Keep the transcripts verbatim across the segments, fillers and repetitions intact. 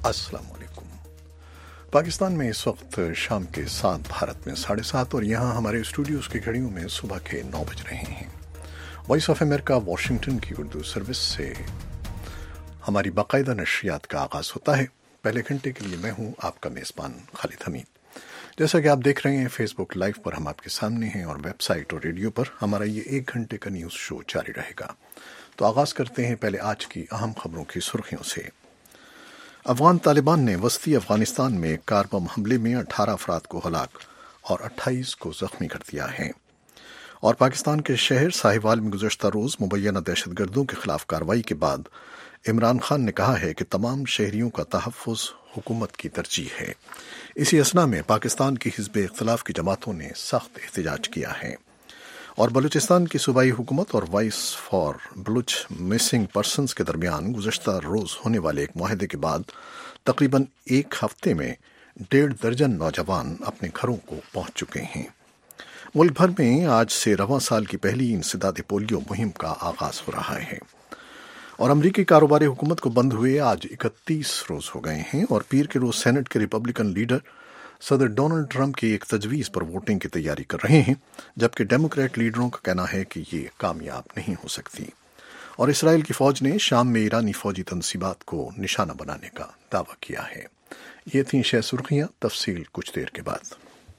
अस्सलाम वालेकुम। पाकिस्तान में इस वक्त शाम के सात, भारत में साढ़े सात और यहाँ हमारे स्टूडियोज़ की घड़ियों में सुबह के नौ बज रहे हैं। वॉइस ऑफ अमेरिका वाशिंगटन की उर्दू सर्विस से हमारी बाकायदा नशरियात का आगाज़ होता है। पहले घंटे के लिए मैं हूँ आपका मेज़बान खालिद हमीद। जैसा कि आप देख रहे हैं, फेसबुक लाइव पर हम आपके सामने हैं और वेबसाइट और रेडियो पर हमारा ये एक घंटे का न्यूज़ शो जारी रहेगा। तो आगाज़ करते हैं पहले आज की अहम खबरों की सुर्खियों से। अफगान तालिबान ने वस्ती अफगानिस्तान में कार बम हमले में अठारह अफराद को हलाक और अट्ठाईस को जख्मी कर दिया है। और पाकिस्तान के शहर साहिवाल में गुज़श्ता रोज़ मुबैना दहशतगर्दों के खिलाफ कार्रवाई के बाद इमरान खान ने कहा है कि तमाम शहरियों का तहफ़्फ़ुज़ हुकूमत की तरजीह है। इसी असना में पाकिस्तान की हिज़्ब इख्तिलाफ़ की जमातों ने सख्त एहतजाज किया है। और बलूचिस्तान की सूबाई हुकूमत और voice for Baloch missing persons के दरमियान गुज़श्ता रोज़ होने वाले एक मुआहदे के बाद तकरीबन एक हफ्ते में डेढ़ दर्जन नौजवान अपने घरों को पहुंच चुके हैं। मुल्क भर में आज से रवां साल की पहली इंसदाद पोलियो मुहिम का आगाज़ हो रहा है। और अमरीकी कारोबारी हुकूमत को बंद हुए आज इकतीस रोज़ हो गए हैं और पीर के रोज़ सेनेट के रिपब्लिकन लीडर सदर डोनाल्ड ट्रंप की एक तजवीज़ पर वोटिंग की तैयारी कर रहे हैं, जबकि डेमोक्रेट लीडरों का कहना है कि ये कामयाब नहीं हो सकती। और इसराइल की फ़ौज ने शाम में ईरानी फ़ौजी तनसीबात को निशाना बनाने का दावा किया है। ये थी शह सुर्खियाँ, तफसील कुछ देर के बाद।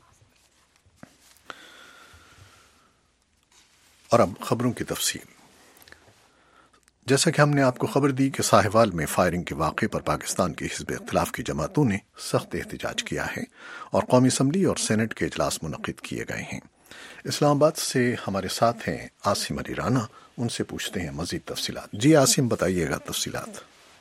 और अब खबरों की तफसील। जैसा कि हमने आपको खबर दी कि साहिवाल में फायरिंग के वाक़े पर पाकिस्तान की हिज़्ब इख्तिलाफ़ की जमातों ने सख्त एहतजाज किया है और कौमी असम्बली और सेनेट के इजलास मुनक़िद किए गए हैं। इस्लामाबाद से हमारे साथ हैं आसिम अली राना, उनसे पूछते हैं मज़ीद तफसीलात। जी आसिम, बताइएगा तफसीलात।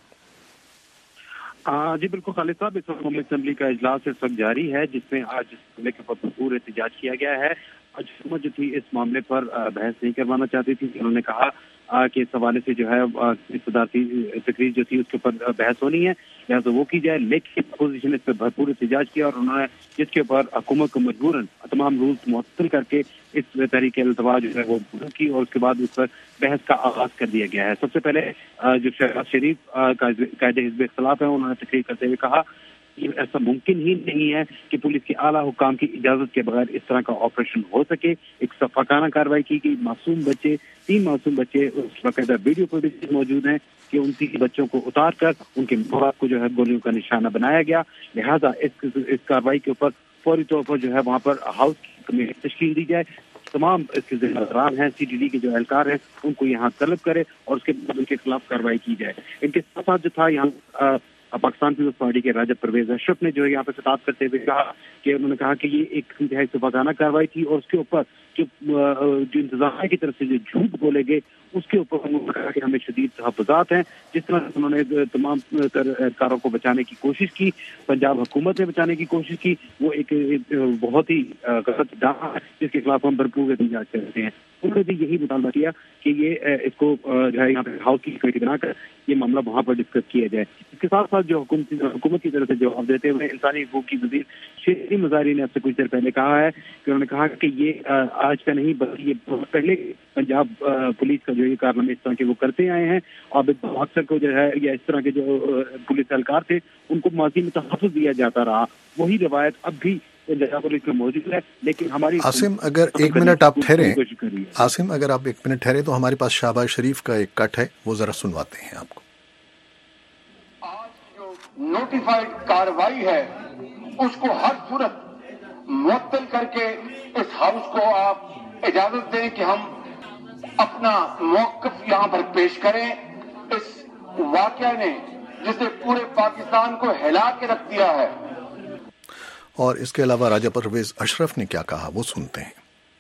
जी बिल्कुल खालिद साहब, इस वक्त कौमी असम्बली का इजलास इस वक्त जारी है, जिसमें आज इस मामले के ऊपर भरपूर एहतजाज किया गया है। आज हुकूमत जो थी इस मामले पर बहस नहीं करवाना चाहती थी। उन्होंने कहा कि इस हवाले से जो है सदारती तकरीर जो थी उसके ऊपर बहस होनी है, लिहाजा वो की जाए, लेकिन अपोजिशन इस पर भरपूर एहतजाज किया और उन्होंने जिसके ऊपर हुकूमत को मजबूरन तमाम रूल्स मुअत्तल करके इस तहरीक अल्तवा जो है वो पूरी की और उसके बाद उस पर बहस का आगाज कर दिया गया है। सबसे पहले जो शहबाज शरीफ कायदे हिज़्ब इख्तिलाफ है, उन्होंने तकरीर करते हुए कहा ऐसा मुमकिन ही नहीं है कि पुलिस के आला हुकाम की इजाजत के बगैर इस तरह का ऑपरेशन हो सके। एक सफाकाना कार्रवाई की गई, मासूम बच्चे, तीन मासूम बच्चे उस बाकायदा वीडियो फुटेज मौजूद हैं कि उनकी बच्चों को उतार कर उनके माँ बाप को जो है गोलियों का निशाना बनाया गया। लिहाजा इस इस कार्रवाई के ऊपर फौरी तौर पर जो है वहाँ पर हाउस की कमेटी तश्कील दी जाए, तमाम इसके जिम्मेदार हैं, सी टी डी के जो एहलकार हैं उनको यहाँ तलब करे और उसके बाद उनके खिलाफ कार्रवाई की जाए। इनके साथ साथ जो था यहाँ पाकिस्तान पीपल्स पार्टी के राजद परवेज अशरफ ने जो यहाँ पर खिताब करते हुए कहा कि उन्होंने कहा कि ये एक इंतहाई सफाकाना कार्रवाई थी और उसके ऊपर जो जो इंतजामिया की तरफ से जो झूठ बोले गए उसके ऊपर उन्होंने कहा कि हमें शदीद तहफ़्फ़ुज़ात हैं। जिस तरह से उन्होंने तमाम एहलकारों को बचाने की कोशिश की, पंजाब हुकूमत ने बचाने की कोशिश की, वो एक, एक बहुत ही गलत दावा है जिसके खिलाफ हम भरपूर एहतजाज करते हैं। उन्होंने भी यही मुतालबा किया कि ये इसको जो है यहाँ पे हाउस की कमेटी बनाकर ये मामला वहाँ पर डिस्कस किया जाए। इसके साथ साथ जो हुकूमत की तरफ से जवाब देते हुए इंसानी हकूक़ की वज़ीर शेरी मज़ारी ने आपसे कुछ देर पहले कहा है कि उन्होंने कहा कि ये आज का नहीं बल्कि ये बहुत पहले पंजाब पुलिस का जो ये कारनामे इस तरह के वो करते आए हैं और अक्सर को जो है या इस तरह के जो पुलिस एहलकार थे उनको माजी में तहफ़्फ़ुज़ दिया जाता रहा। वही रवायत अब भी मौजूद है, लेकिन हमारी आसिम अगर एक मिनट आप ठहरे आसिम अगर आप एक मिनट ठहरे तो हमारे पास शहबाज शरीफ का एक कट है, वो जरा सुनवाते हैं आपको। आज जो नोटिफाइड कार्रवाई है उसको हर सूरत मुअत्तल करके इस हाउस को आप इजाजत दें कि हम अपना मौक़िफ़ यहाँ पर पेश करें। इस वाक़या ने जिसने पूरे पाकिस्तान को हिला के रख दिया है। और इसके अलावा राजा परवेज अशरफ ने क्या कहा, वो सुनते हैं।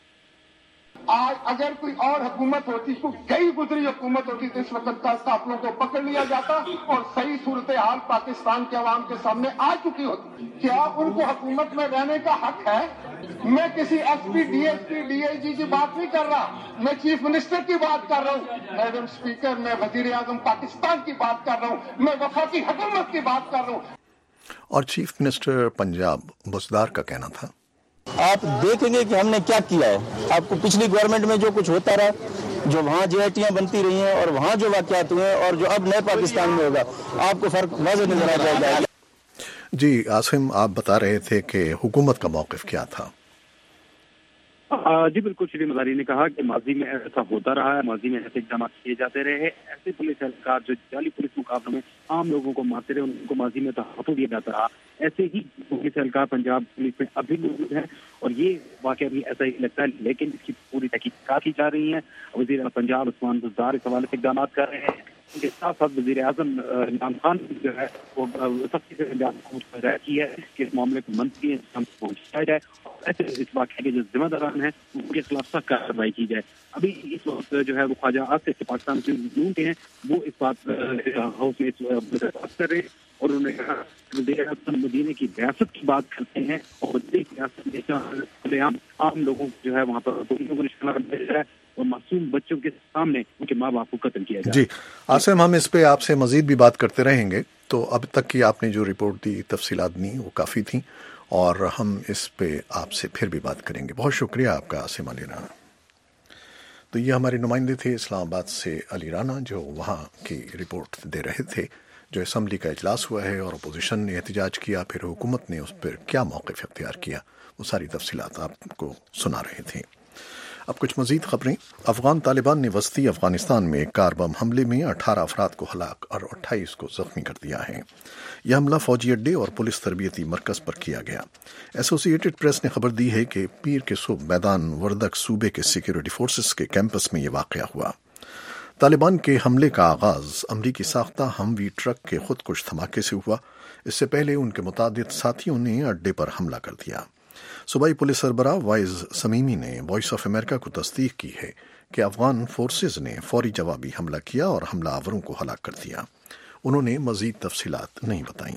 आज अगर कोई और हुकूमत होती, कोई गई गुजरी हुकूमत होती तो इस वक्त दस काफिलों को पकड़ लिया जाता और सही सूरत हाल पाकिस्तान के अवाम के सामने आ चुकी होती। क्या उनको हुकूमत में रहने का हक है? मैं किसी S P, D S P, D I G की बात नहीं कर रहा, मैं चीफ मिनिस्टर की बात कर रहा हूँ। मैडम स्पीकर, मैं वजीर आजम पाकिस्तान की बात कर रहा हूँ, मैं वफाकी हुकूमत की बात कर रहा हूँ। और चीफ मिनिस्टर पंजाब बुज़दार का कहना था, आप देखेंगे कि हमने क्या किया है। आपको पिछली गवर्नमेंट में जो कुछ होता रहा, जो वहाँ जे आई टियाँ बनती रही हैं और वहाँ जो वाक़यात हुए हैं और जो अब नए पाकिस्तान में होगा, आपको फर्क वाज़ेह नजर आ जाएगा। जी आसिम, आप बता रहे थे कि हुकूमत का मौक़िफ़ क्या था? जी बिल्कुल, श्री मज़ारी ने कहा कि माजी में ऐसा होता रहा है, माजी में ऐसे इक़दाम किए जाते रहे हैं। ऐसे पुलिस एहलकार जो जाली पुलिस मुकाबलों में आम लोगों को मारते रहे, उनको माजी में तहफ़्फ़ुज़ दिया जाता रहा। ऐसे ही पुलिस एहलकार पंजाब पुलिस में अभी मौजूद है और ये वाक़या भी ऐसा ही लगता है, लेकिन इसकी पूरी तहक़ीक़ात की जा रही है। वज़ीर पंजाब उस्मान बुज़दार इस हवाले से इक़दाम कर रहे हैं। उनके साथ साथ वज़ीर आज़म इमरान खान जो है वो सख्ती से हिदायत की है कि इस मामले को मंत्री पहुँचाया जाए, ऐसे इस वाक़े के जो जिम्मेदारान हैं उनके खिलाफ सख्त कार्रवाई की जाए। अभी इस वक्त जो है वो ख्वाजा आसिफ के पाकिस्तान के नून के हैं, वो इस बात हाउस में बात कर रहे हैं और उन्होंने कहा कि मदीने की रियासत की बात करते हैं और रियासत में आम लोगों जो है वहाँ पर को निशाना बनाया जाए और मासूम बच्चों के सामने उनके माँ बाप को कत्ल किया जाए। जी आसिम, हम इस पे आपसे मजीद भी बात करते रहेंगे। तो अब तक की आपने जो रिपोर्ट दी, तफसीलात दी, वो काफ़ी थी और हम इस पे आपसे फिर भी बात करेंगे। बहुत शुक्रिया आपका आसिम अली राना। तो ये हमारे नुमाइंदे थे इस्लामाबाद से अली राना, जो वहाँ की रिपोर्ट दे रहे थे। जो असम्बली का इजलास हुआ है और अपोजिशन ने एहतजाज किया, फिर हुकूमत ने उस पर क्या मौक़िफ़ इख्तियार किया, वो सारी तफसीलात आपको सुना रहे थे। अब कुछ मजीद खबरें। अफगान तालिबान ने वस्ती अफगानिस्तान में एक कार बम हमले में अठारह अफराद को हलाक और अट्ठाईस को जख्मी कर दिया है। यह हमला फौजी अड्डे और पुलिस तरबियती मरकज पर किया गया। एसोसिएटेड प्रेस ने खबर दी है कि पीर के सुबह मैदान वर्दक सूबे के सिक्योरिटी फोर्सेस के कैंपस में यह वाक़या हुआ। तालिबान के हमले का आगाज अमरीकी साख्ता हमवी ट्रक के खुदकुश धमाके से हुआ। इससे पहले उनके मुतादिद साथियों ने अड्डे पर हमला कर दिया। सूबाई पुलिस सरबराह वाइज समीमी ने वॉइस ऑफ अमेरिका को तस्दीक की है कि अफगान फोर्सेज ने फौरी जवाबी हमला किया और हमला आवरों को हलाक कर दिया। उन्होंने मजीद तफसीलात नहीं बताई।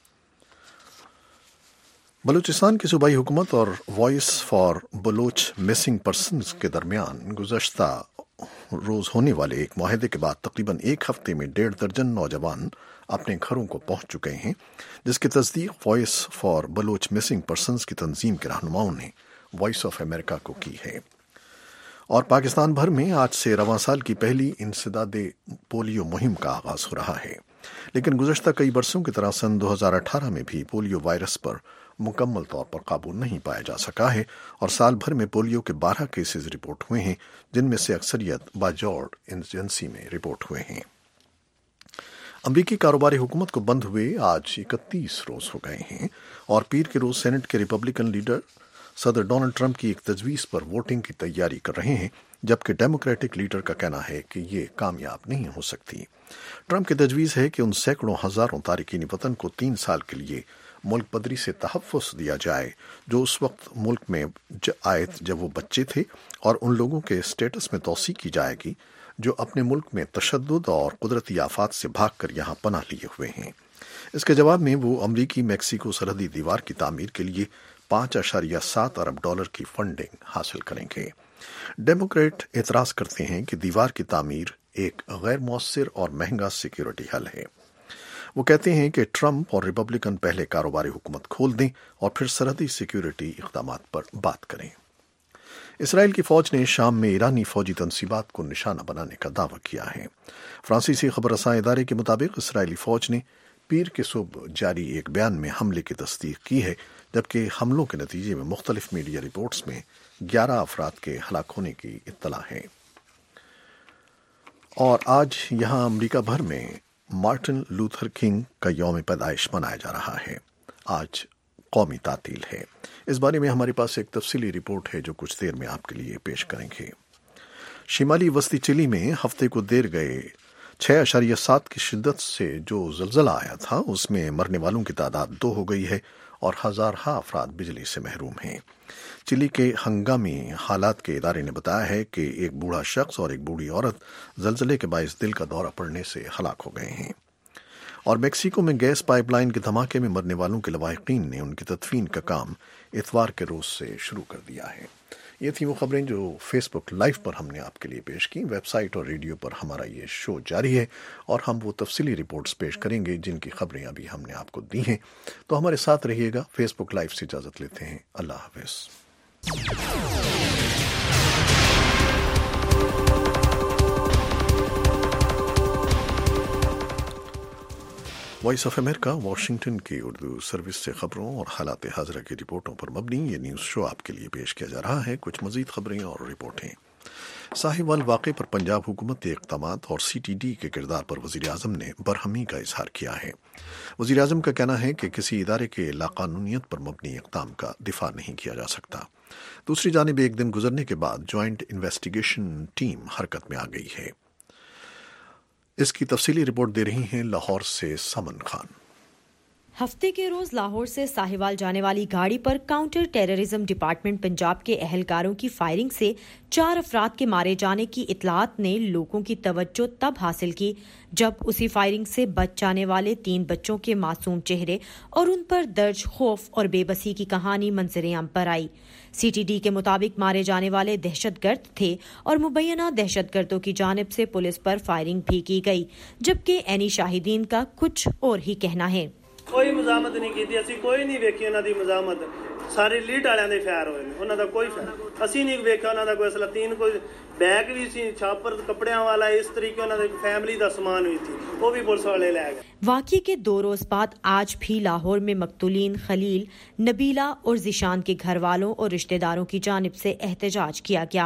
बलूचिस्तान की सूबाई हुकूमत और voice for Baloch missing persons के दरमियान गुज़श्ता रोज होने वाले एक मुआहदे के बाद तकरीबन एक हफ्ते में डेढ़ दर्जन नौजवान अपने घरों को पहुंच चुके हैं, जिसकी तस्दीक voice for Baloch missing persons की तंजीम के रहनुमाओं ने वॉइस ऑफ अमेरिका को की है। और पाकिस्तान भर में आज से रवां साल की पहली इंसदादे पोलियो मुहिम का आगाज हो रहा है। लेकिन गुज़श्ता कई बरसों की तरह सन दो हज़ार अठारह में भी पोलियो वायरस पर मुकम्मल तौर पर काबू नहीं पाया जा सका है और साल भर में पोलियो के बारह केसेस रिपोर्ट हुए हैं, जिनमें से अक्सरियत बाजौर एजेंसी में रिपोर्ट हुए हैं। अमरीकी कारोबारी हुकूमत को बंद हुए आज इकतीस रोज हो गए हैं और पीर के रोज सेनेट के रिपब्लिकन लीडर सदर डोनाल्ड ट्रंप की एक तजवीज़ पर वोटिंग की तैयारी कर रहे हैं, जबकि डेमोक्रेटिक लीडर का कहना है कि ये कामयाब नहीं हो सकती। ट्रंप की तजवीज़ है कि उन सैकड़ों हजारों तारिकीन वतन को तीन साल के लिए मुल्क बदरी से तहफ़्फ़ुज़ दिया जाए जो उस वक्त मुल्क में आए जब वो बच्चे थे, और उन लोगों के स्टेटस में तौसीक़ की जाएगी जो अपने मुल्क में तशद्दुद और कुदरती आफात से भाग कर यहाँ पनाह लिए हुए हैं। इसके जवाब में वो अमरीकी मैक्सिको सरहदी दीवार की तामीर के लिए पाँच अशारिया सात अरब डॉलर की फंडिंग हासिल करेंगे। डेमोक्रेट एतराज़ करते हैं कि दीवार की तामीर एक गैर मौसर और महंगा सिक्योरिटी हल है। वो कहते हैं कि ट्रंप और रिपब्लिकन पहले कारोबारी हुकूमत खोल दें और फिर सरहदी सिक्योरिटी इक़दामात पर बात करें। इसराइल की फौज ने शाम में ईरानी फौजी तंसीबात को निशाना बनाने का दावा किया है। फ्रांसीसी खबर रसां इदारे के मुताबिक इसराइली फौज ने पीर के सुबह जारी एक बयान में हमले की तस्दीक की है, जबकि हमलों के नतीजे में मुख्तलिफ मीडिया रिपोर्ट्स में ग्यारह अफराद के हलाक होने की इत्तला है। और आज यहाँ अमरीका भर में मार्टिन लूथर किंग का यौम पैदाइश मनाया जा रहा है। आज कौमी तातील है। इस बारे में हमारे पास एक तफसीली रिपोर्ट है जो कुछ देर में आपके लिए पेश करेंगे। शिमाली वस्ती चिली में हफ्ते को देर गए छह अशारिया सात की शिद्दत से जो जलजला आया था, उसमें मरने वालों की तादाद दो हो गई है और हजारहा अफराद बिजली से महरूम हैं। चिली के हंगामी हालात के इदारे ने बताया है कि एक बूढ़ा शख्स और एक बूढ़ी औरत जलजले के बायस दिल का दौरा पड़ने से हलाक हो गए हैं। और मेक्सिको में गैस पाइपलाइन के धमाके में मरने वालों के लवाहिकीन ने उनकी तदफीन का काम इतवार के रोज से शुरू कर दिया है। ये थी वो खबरें जो फेसबुक लाइव पर हमने आपके लिए पेश की। वेबसाइट और रेडियो पर हमारा ये शो जारी है और हम वो तफसीली रिपोर्ट्स पेश करेंगे जिनकी खबरें अभी हमने आपको दी हैं। तो हमारे साथ रहिएगा। फेसबुक लाइव से इजाज़त लेते हैं। अल्लाह हाफिज़। वॉइस ऑफ अमेरिका वाशिंगटन की उर्दू सर्विस से खबरों और हालात हाज़िरा की रिपोर्टों पर मबनी ये न्यूज़ शो आपके लिए पेश किया जा रहा है। कुछ मज़ीद खबरें और रिपोर्टें। साहिवाल वाक़े पर पंजाब हुकूमत के इक़दामात और सी टी डी के किरदार पर वज़ीर आज़म ने बरहमी का इजहार किया है। वज़ीर आज़म का कहना है कि किसी इदारे के लाक़ानूनियत पर मबनी इक़दाम का दिफा नहीं किया जा सकता। दूसरी जानिब एक दिन गुजरने के बाद जॉइंट इन्वेस्टिगेशन टीम हरकत में आ गई है। इसकी तफसीली रिपोर्ट दे रही हैं लाहौर से समन खान। हफ्ते के रोज लाहौर से साहिवाल जाने वाली गाड़ी पर काउंटर टेररिज्म डिपार्टमेंट पंजाब के एहलकारों की फायरिंग से चार अफराद के मारे जाने की इतलात ने लोगों की तवज्जो तब हासिल की जब उसी फायरिंग से बच जाने वाले तीन बच्चों के मासूम चेहरे और उन पर दर्ज खौफ और बेबसी की कहानी मंजरे आम पर आई। सी टी डी के मुताबिक मारे जाने वाले दहशतगर्द थे और मुबैना दहशतगर्दों की जानिब से पुलिस पर फायरिंग भी की गई, जबकि एनी शाहिदीन का कुछ और ही कहना है। कोई मजामत नहीं की, असी कोई नहीं वेखी उन्हां दी मजामत, सारे लीड वालियां दे फायर होए ने, उन्हां दा कोई फायर असी नहीं वेखा। उन्हां दा कोई असला तीन कोई बैग भी सी, छापर कपड़ियां वाला, इस तरीके उन्हां दे फैमिली दा सामान भी थी, वो भी पुलिस वाले ले गए। वाक़े के दो रोज बाद आज भी लाहौर में मकतूलीन खलील, नबीला और जिशान के घर वालों और रिश्तेदारों की जानिब से एहतजाज किया गया।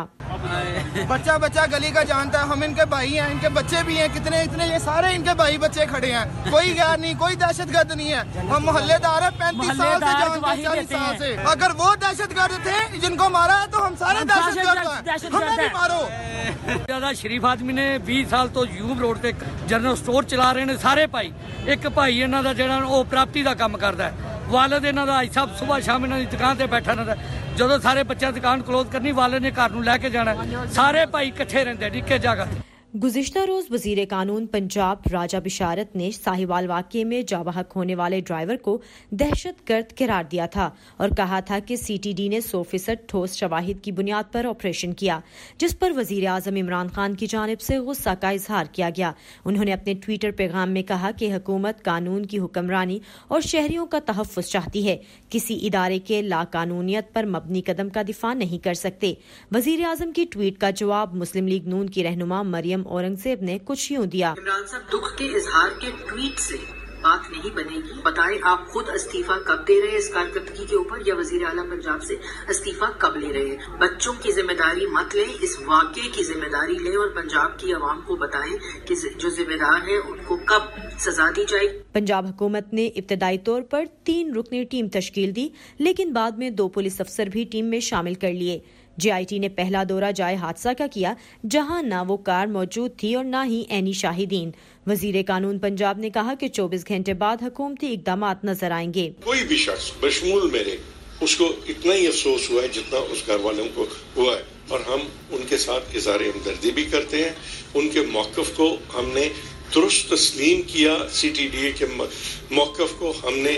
बच्चा बच्चा गली का जानता है, हम इनके भाई हैं, इनके बच्चे भी हैं, कितने इतने ये सारे इनके भाई बच्चे खड़े हैं, कोई गैर नहीं, कोई दहशतगर्द नहीं है। हम मोहल्लेदार हैं, पैंतीस साल से जानते हैं, चालीस साल से। अगर वो दहशतगर्द थे जिनको मारा है तो हम सारे दहशतगर्द हैं, हमें भी मारो। ज्यादा शरीफ आदमी ने बीस साल तो यूब रोड ते जनरल स्टोर चला रहे ने सारे भाई। एक भाई इन्हां दा जेहड़ा ओ प्राप्ति दा काम करदा है, वालिद इन्हां दा सब सुबह शाम इन्हां दी दुकान ते बैठा रहंदा। ਜਦੋਂ ਸਾਰੇ ਬੱਚਿਆਂ ਦੁਕਾਨ ਕਲੋਜ਼ ਕਰਨੀ ਵਾਲੇ ਨੇ ਘਰ ਨੂੰ ਲੈ ਕੇ ਜਾਣਾ, ਸਾਰੇ ਭਾਈ ਇਕੱਠੇ ਰਹਿੰਦੇ ਨਿੱਕੇ ਜਗ੍ਹਾ ਤੇ। गुज़िश्ता रोज वजीर कानून पंजाब राजा बिशारत ने साहिवाल वाक़े में जाबहक होने वाले ड्राइवर को दहशतगर्द करार दिया था और कहा था कि सी टी डी ने सौ फीसद ठोस शवाहिद की बुनियाद पर ऑपरेशन किया, जिस पर वजीर आज़म इमरान खान की जानिब से गुस्सा का इजहार किया गया। उन्होंने अपने ट्विटर पैगाम में कहा कि हुकूमत कानून की हुक्मरानी और शहरियों का तहफ़्फ़ुज़ चाहती है, किसी इदारे के लाकानूनियत पर मबनी कदम का दिफा नहीं कर सकते। वजीर आज़म की ट्वीट का जवाब मुस्लिम लीग नून की रहनुमा मरियम औरंगजेब ने कुछ यूं दिया। इमरान साहब दुख के इजहार के ट्वीट से बात नहीं बनेगी। बताएं आप खुद इस्तीफा कब दे रहे हैं इस कारकर्दगी के ऊपर, या वजीर आला पंजाब से इस्तीफा कब ले रहे हैं। बच्चों की जिम्मेदारी मत लें, इस वाक़े की जिम्मेदारी लें और पंजाब की आवाम को बताएं कि जो जिम्मेदार है उनको कब सजा दी जाए। पंजाब हुकूमत ने इब्तदाई तौर पर तीन रुकनी टीम तश्कील दी, लेकिन बाद में दो पुलिस अफसर भी टीम में शामिल कर लिए। जे आई टी ने पहला दौरा जाए हादसा का किया, जहां ना वो कार मौजूद थी और ना ही एनी शाहिदीन। वजीर कानून पंजाब ने कहा कि चौबीस घंटे बाद हुकूमती इक़दामात नजर आएंगे। कोई भी शख्स बशमूल मेरे उसको इतना ही अफसोस हुआ है जितना उस घर वालों को हुआ है, और हम उनके साथ इज़हार हमदर्दी भी करते हैं। उनके मौक़िफ़ को हमने दुरुस्त तस्लीम किया, सी टी डी के मौक़िफ़ को हमने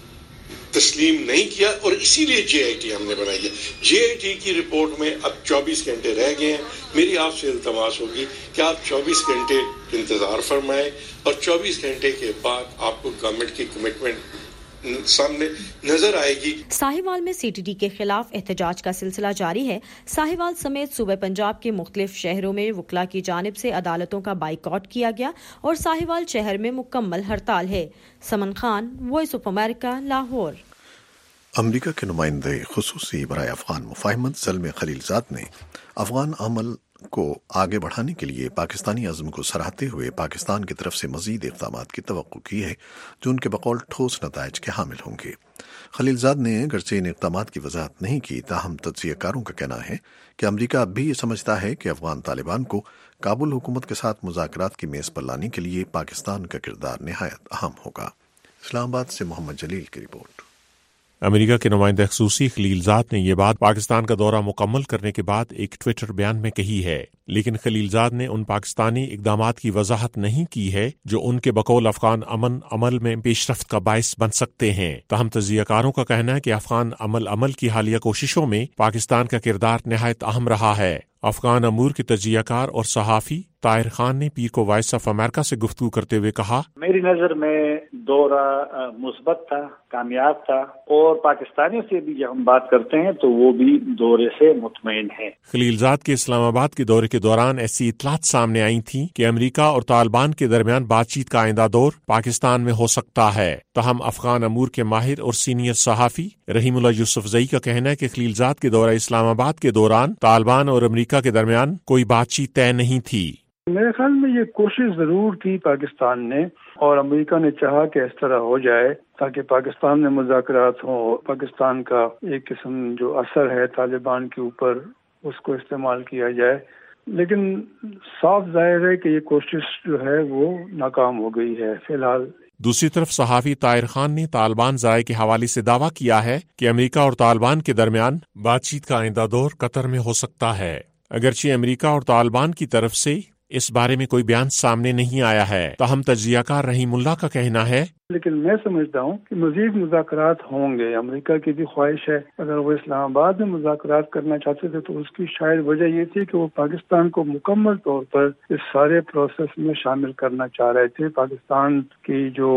तस्लीम नहीं किया और इसीलिए जे आई टी हमने बनाई है। जे आई टी की रिपोर्ट में अब चौबीस घंटे रह गए हैं। मेरी आपसे इल्तमास होगी कि आप चौबीस घंटे इंतजार फरमाएं और चौबीस घंटे के बाद आपको गवर्नमेंट की कमिटमेंट सामने नजर आएगी। साहिवाल में सी टी डी के खिलाफ एहतजाज का सिलसिला जारी है। साहिवाल समेत सूबे पंजाब के मुख्तलिफ शहरों में वकला की जानिब से अदालतों का बाइकआउट किया गया और साहिवाल शहर में मुकम्मल हड़ताल है। Saman Khan, Voice of America, Lahore. अमरीका के नुमाइंदे खुसूसी बराए अफगान मुफाहिमत ज़ल्मे खलीलज़ाद ने अफगान अमल को आगे बढ़ाने के लिए पाकिस्तानी अज़्म को सराहते हुए पाकिस्तान की तरफ से मज़ीद इक़दामात की तवक्को की है, जो उनके बकौल ठोस नताइज के हामिल होंगे। खलीलज़ाद ने अगरचे इन इक़दामात की वजाहत नहीं की, ताहम तज्ज़ियाकारों का कहना है कि अमरीका अब भी ये समझता है कि अफगान तालिबान को काबुल हुकूमत के साथ मुज़ाकरात की मेज़ पर लाने के लिए पाकिस्तान का किरदार निहायत अहम होगा। इस्लामाबाद से मोहम्मद जलील की रिपोर्ट। अमेरिका के नुमाइंदा खसूसी खलीलज़ाद ने यह बात पाकिस्तान का दौरा मुकम्मल करने के बाद एक ट्विटर बयान में कही है, लेकिन खलीलज़ाद ने उन पाकिस्तानी इक़दामात की वजाहत नहीं की है जो उनके बकौल अफगान अमन अमल में पेशरफ्त का बायस बन सकते हैं। ताहम तज्ज़ियाकारों का कहना है कि अफगान अमल अमल की हालिया कोशिशों में पाकिस्तान का किरदार निहायत अहम रहा है अफगान अमूर के तजियाकार और सहाफ़ी ताहिर खान ने पीर को वॉइस ऑफ अमेरिका से गुफ्तगू करते हुए कहा, मेरी नज़र में दौरा मुस्बत था, कामयाब था, और पाकिस्तानियों से भी जब हम बात करते हैं तो वो भी दौरे से मुतमईन हैं। खलीलजाद के इस्लामाबाद के दौरे के दौरान ऐसी इतलात सामने आई थी कि अमेरिका और तालिबान के दरमियान बातचीत का आइंदा दौर पाकिस्तान में हो सकता है। तहम अफगान अमूर के माहिर और सीनियर सहाफ़ी रहीमुल्लाह यूसुफजई का कहना है कि खलीलजाद के दौरा इस्लामाबाद के दौरान तालिबान और अमेरिका के दरमियान कोई बातचीत तय नहीं थी। मेरे ख्याल में ये कोशिश जरूर की पाकिस्तान ने, और अमेरिका ने चाहा कि इस तरह हो जाए ताकि पाकिस्तान में मुज़ाकरात हों, पाकिस्तान का एक किस्म जो असर है तालिबान के ऊपर उसको इस्तेमाल किया जाए, लेकिन साफ जाहिर है कि ये कोशिश जो है वो नाकाम हो गई है फिलहाल। दूसरी तरफ सहाफ़ी ताहिर खान ने तालिबान ज़राए के हवाले से दावा किया है कि अमेरिका और तालिबान के दरमियान बातचीत का आइंदा दौर कतर में हो सकता है। अगरचे अमेरिका और तालिबान की तरफ से इस बारे में कोई बयान सामने नहीं आया है। ताहम तजियाकार रहीमुल्लाह का कहना है, लेकिन मैं समझता हूँ कि मजीद मुज़ाकरात होंगे। अमेरिका की भी ख्वाहिश है, अगर वो इस्लामाबाद में मुज़ाकरात करना चाहते थे तो उसकी शायद वजह ये थी कि वो पाकिस्तान को मुकम्मल तौर पर इस सारे प्रोसेस में शामिल करना चाह रहे थे। पाकिस्तान की जो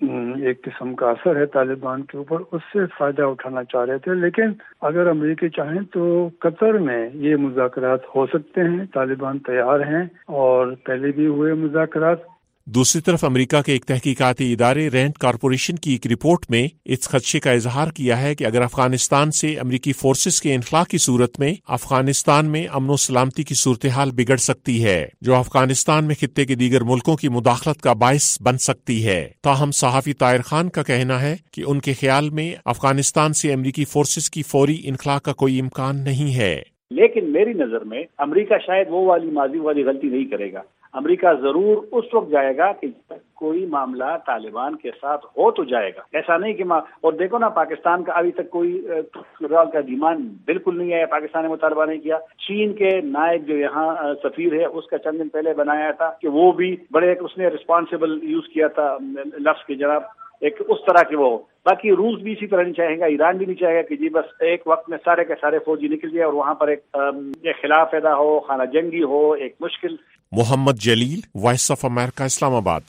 एक किस्म का असर है तालिबान के ऊपर, उससे फ़ायदा उठाना चाह रहे थे। लेकिन अगर अमेरिकी चाहें तो कतर में ये मुज़ाकरात हो सकते हैं, तालिबान तैयार हैं और पहले भी हुए मुज़ाकरात। दूसरी तरफ अमेरिका के एक तहकीकाती इदारे रैंड कॉरपोरेशन की एक रिपोर्ट में इस खदशे का इजहार किया है कि अगर अफगानिस्तान से अमेरिकी फोर्सेस के इनखला की सूरत में अफगानिस्तान में अमन और सलामती की सूरत हाल बिगड़ सकती है, जो अफगानिस्तान में खित्ते के दीगर मुल्कों की मुदाखलत का बायस बन सकती है। ताहम सहाफ़ी ताहिर खान का कहना है कि उनके ख्याल में अफगानिस्तान से अमेरिकी फोर्सेस की फौरी इनखला का कोई इम्कान नहीं है। लेकिन मेरी नजर में अमेरिका शायद वो वाली माजी वाली गलती नहीं करेगा। अमेरिका जरूर उस वक्त जाएगा कि कोई मामला तालिबान के साथ हो तो जाएगा, ऐसा नहीं कि मा... और देखो ना, पाकिस्तान का अभी तक कोई फिलहाल का डिमांड बिल्कुल नहीं है, पाकिस्तान ने मुतालबा नहीं किया। चीन के नायब जो यहाँ सफीर है उसका चंद दिन पहले बनाया था कि वो भी बड़े उसने रिस्पॉन्सिबल यूज किया था लफ्ज के जनाब, एक उस तरह के वो। बाकी रूस भी इसी तरह नहीं चाहेगा, ईरान भी नहीं चाहेगा कि जी बस एक वक्त में सारे के सारे फौजी निकल जाए और वहाँ पर एक, एक खिलाफ पैदा हो, खाना जंगी हो, एक मुश्किल। Mohammad Jalil, Voice of America, Islamabad.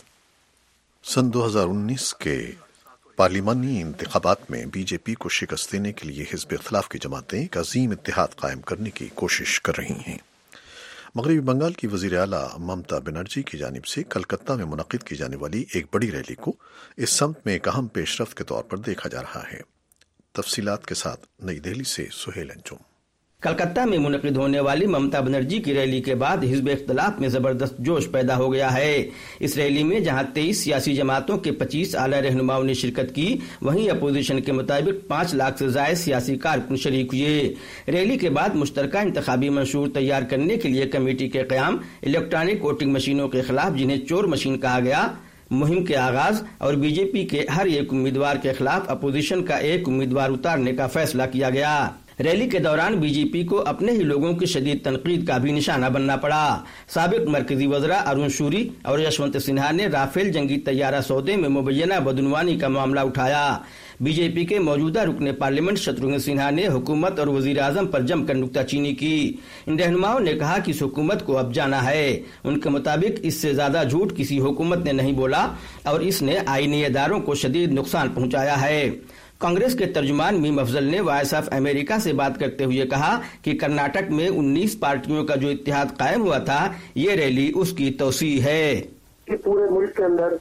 सन दो हज़ार उन्नीस के पार्लिमानी इंतखाबात में बीजेपी को शिकस्त देने के लिए हिज़्ब इख्तिलाफ की जमातें एक अजीम इत्तेहाद कायम करने की कोशिश कर रही हैं। मगरबी बंगाल की वज़ीर आला ममता बनर्जी की जानिब से कलकत्ता में मुनक़िद की जाने वाली एक बड़ी रैली को इस समत में एक अहम पेशरफ्त के तौर पर देखा जा रहा है। तफसीलात के साथ नई दिल्ली से सुहेल अंजुम। कलकत्ता में मुनक़िद होने वाली ममता बनर्जी की रैली के बाद हिज़्ब इख्तिलाफ में जबरदस्त जोश पैदा हो गया है। इस रैली में जहां तेईस सियासी जमातों के पच्चीस आला रहनुमाओं ने शिरकत की, वहीं अपोजिशन के मुताबिक पाँच लाख से ज्यादा सियासी कारकुन शरीक हुए। रैली के बाद मुश्तरका इंतखाबी मंशूर तैयार करने के लिए कमेटी के क़याम, इलेक्ट्रॉनिक वोटिंग मशीनों के खिलाफ जिन्हें चोर मशीन कहा गया, मुहिम के आगाज और बीजेपी के हर एक उम्मीदवार के खिलाफ अपोजिशन का एक उम्मीदवार उतारने का फैसला किया गया। रैली के दौरान बीजेपी को अपने ही लोगों की शदीद तनकीद का भी निशाना बनना पड़ा। साबिक मरकजी वज़रा अरुण शूरी और यशवंत सिन्हा ने राफेल जंगी तैयारा सौदे में मुबैना बदनवानी का मामला उठाया। बीजेपी के मौजूदा रुकने पार्लियामेंट शत्रुघ्न सिन्हा ने हुकूमत और वजीर आजम पर जमकर नुक्ताचीनी की। इन रहनुमाओं ने कहा कि इस हुकूमत को अब जाना है। उनके मुताबिक इससे ज्यादा झूठ किसी हुकूमत ने नहीं बोला और इसने आईनी इदारों को शदीद नुकसान पहुंचाया है। कांग्रेस के तर्जुमान मीम अफजल ने वॉइस ऑफ अमेरिका से बात करते हुए कहा कि कर्नाटक में उन्नीस पार्टियों का जो इत्तेहाद कायम हुआ था, ये रैली उसकी तौसी है कि पूरे मुल्क के अंदर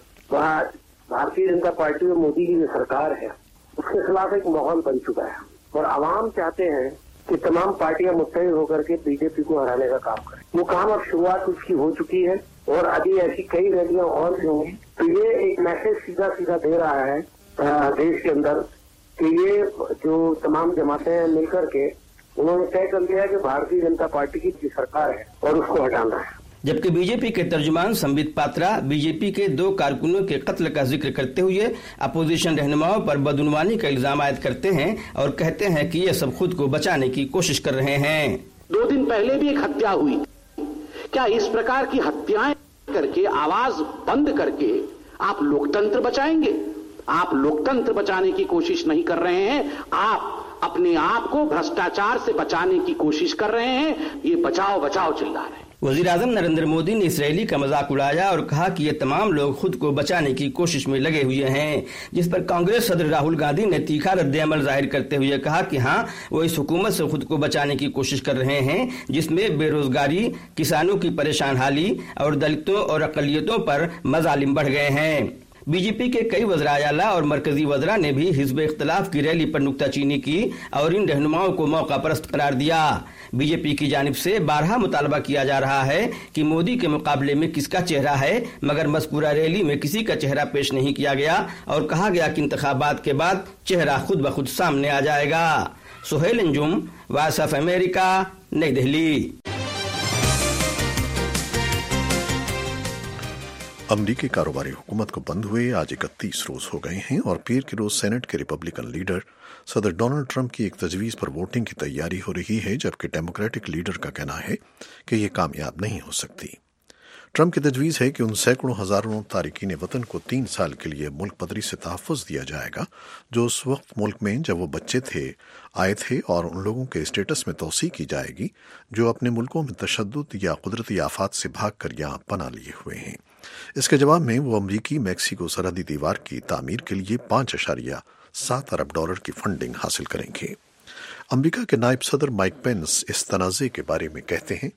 भारतीय जनता पार्टी और मोदी की जो सरकार है उसके खिलाफ एक माहौल बन चुका है और आवाम चाहते हैं कि तमाम पार्टियां मुत्तहिद होकर के बीजेपी को हराने का काम करें। वो काम अब शुरुआत उसकी हो चुकी है और अभी ऐसी कई रैलियां और होंगी। तो ये एक मैसेज सीधा सीधा दे रहा है देश के अंदर कि ये जो तमाम जमातें मिलकर के उन्होंने तय कर लिया है कि भारतीय जनता पार्टी की सरकार है और उसको हटाना है। जबकि बीजेपी के तर्जुमान संबित पात्रा बीजेपी के दो कारकुनों के कत्ल का जिक्र करते हुए अपोजिशन रहनुमाओं पर बदउनवानी का इल्जाम आयद करते हैं और कहते हैं कि ये सब खुद को बचाने की कोशिश कर रहे हैं। दो दिन पहले भी एक हत्या हुई। क्या इस प्रकार की हत्याएं करके, आवाज बंद करके आप लोकतंत्र बचाएंगे? आप लोकतंत्र बचाने की कोशिश नहीं कर रहे हैं, आप अपने आप को भ्रष्टाचार से बचाने की कोशिश कर रहे हैं। ये बचाओ बचाओ चिल्ला रहे हैं। वजीर आजम नरेंद्र मोदी ने इसराइली का मजाक उड़ाया और कहा कि ये तमाम लोग खुद को बचाने की कोशिश में लगे हुए हैं, जिस पर कांग्रेस सदर राहुल गांधी ने तीखा रद्द-ए-अमल जाहिर करते हुए कहा कि हाँ, वो इस हुकूमत से खुद को बचाने की कोशिश कर रहे हैं जिसमें बेरोजगारी, किसानों की परेशान हाली और दलितों और अकलियतों पर मजालिम बढ़ गए हैं। बीजेपी के कई वज़राए आला और मरकजी वज़रा ने भी हिज़्ब इख्तिलाफ की रैली पर नुक्ताचीनी की और इन रहनुमाओं को मौका परस्त करार दिया। बीजेपी की जानिब से बारहा मुतालबा किया जा रहा है कि मोदी के मुकाबले में किसका चेहरा है, मगर मज़कूरा रैली में किसी का चेहरा पेश नहीं किया गया और कहा गया कि इंतखाबात के बाद चेहरा खुद ब खुद सामने आ जाएगा। Suhail Anjum, Voice of America, New Delhi. अमरीकी कारोबारी हुकूमत को बंद हुए आज इकतीस रोज हो गए हैं और पीर के रोज सेनेट के रिपब्लिकन लीडर सदर डोनाल्ड ट्रंप की एक तजवीज़ पर वोटिंग की तैयारी हो रही है, जबकि डेमोक्रेटिक लीडर का कहना है कि यह कामयाब नहीं हो सकती। ट्रंप की तजवीज़ है कि उन सैकड़ों हजारों तारिकीन वतन को तीन साल के लिए मुल्क पदरी से तहफ़्फ़ुज़ दिया जाएगा जो उस वक्त मुल्क में जब वो बच्चे थे आए थे, और उन लोगों के स्टेटस में तोसी की जाएगी जो अपने मुल्कों में तशद्दुद या कुदरती आफात से भाग कर यहाँ पना लिए हुए हैं। इसके जवाब में वो अमरीकी मैक्सिको सरहदी दीवार की तामीर के लिए पांच अशारिया सात अरब डॉलर की फंडिंग हासिल करेंगे। अमरीका के नायब सदर माइक पेंस इस तनाज़े के बारे में कहते हैं,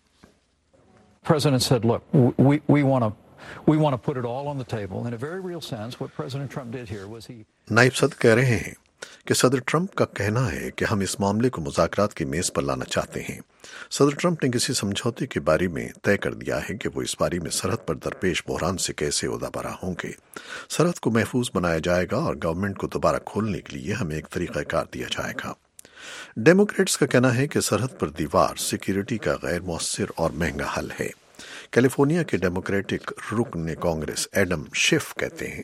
President said, look, we, we want to we want to put it all on the table. In a very real sense, what President Trump did here was he नायब सदर कह रहे हैं कि सदर ट्रंप का कहना है कि हम इस मामले को मुज़ाकरात की मेज पर लाना चाहते हैं। सदर ट्रंप ने किसी समझौते के बारे में तय कर दिया है कि वो इस बारे में सरहद पर दरपेश बहरान से कैसे ओहदाबरा होंगे। सरहद को महफूज बनाया जाएगा और गवर्नमेंट को दोबारा खोलने के लिए हमें एक तरीक़ाकार दिया जाएगा। डेमोक्रेट्स का कहना है कि सरहद पर दीवार सिक्योरिटी का गैर मौसर और महंगा हल है। कैलिफोर्निया के डेमोक्रेटिक रुकन कांग्रेस एडम शिफ कहते हैं,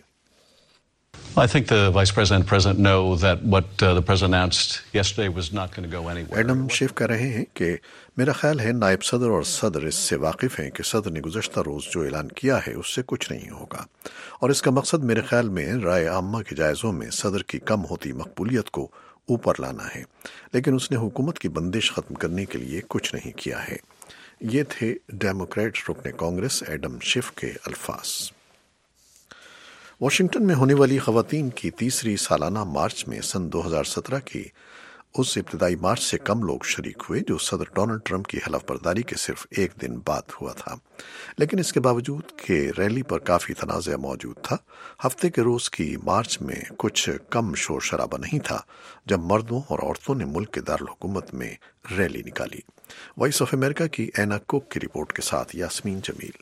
I think the Vice President and President know that what uh, the President announced yesterday was not going to go anywhere. Adam Schiff कह रहे हैं कि मेरा ख्याल है नायब सदर और सदर इससे वाकिफ हैं कि सदर ने गुज़श्ता रोज़ जो ऐलान किया है उससे कुछ नहीं होगा, और इसका मकसद मेरे ख्याल में राय आम्मा के जायज़ों में सदर की कम होती मकबूलियत को ऊपर लाना है, लेकिन उसने हुकूमत की बंदिश ख़त्म करने के लिए कुछ नहीं किया है। ये थे डेमोक्रेट रुकने कांग्रेस एडम शिफ के अल्फाज। वाशिंगटन में होने वाली ख़वातीन की तीसरी सालाना मार्च में सन दो हज़ार सत्रह की उस इब्तदाई मार्च से कम लोग शरीक हुए जो सदर डोनाल्ड ट्रंप की हलफ बर्दारी के सिर्फ एक दिन बाद हुआ था, लेकिन इसके बावजूद कि रैली पर काफ़ी तनाज़ा मौजूद था। हफ्ते के रोज़ की मार्च में कुछ कम शोर शराबा नहीं था जब मर्दों और औरतों ने मुल्क के दारुल हुकूमत में रैली निकाली। वॉइस ऑफ अमेरिका की एना कुक की रिपोर्ट के साथ यास्मीन जमील।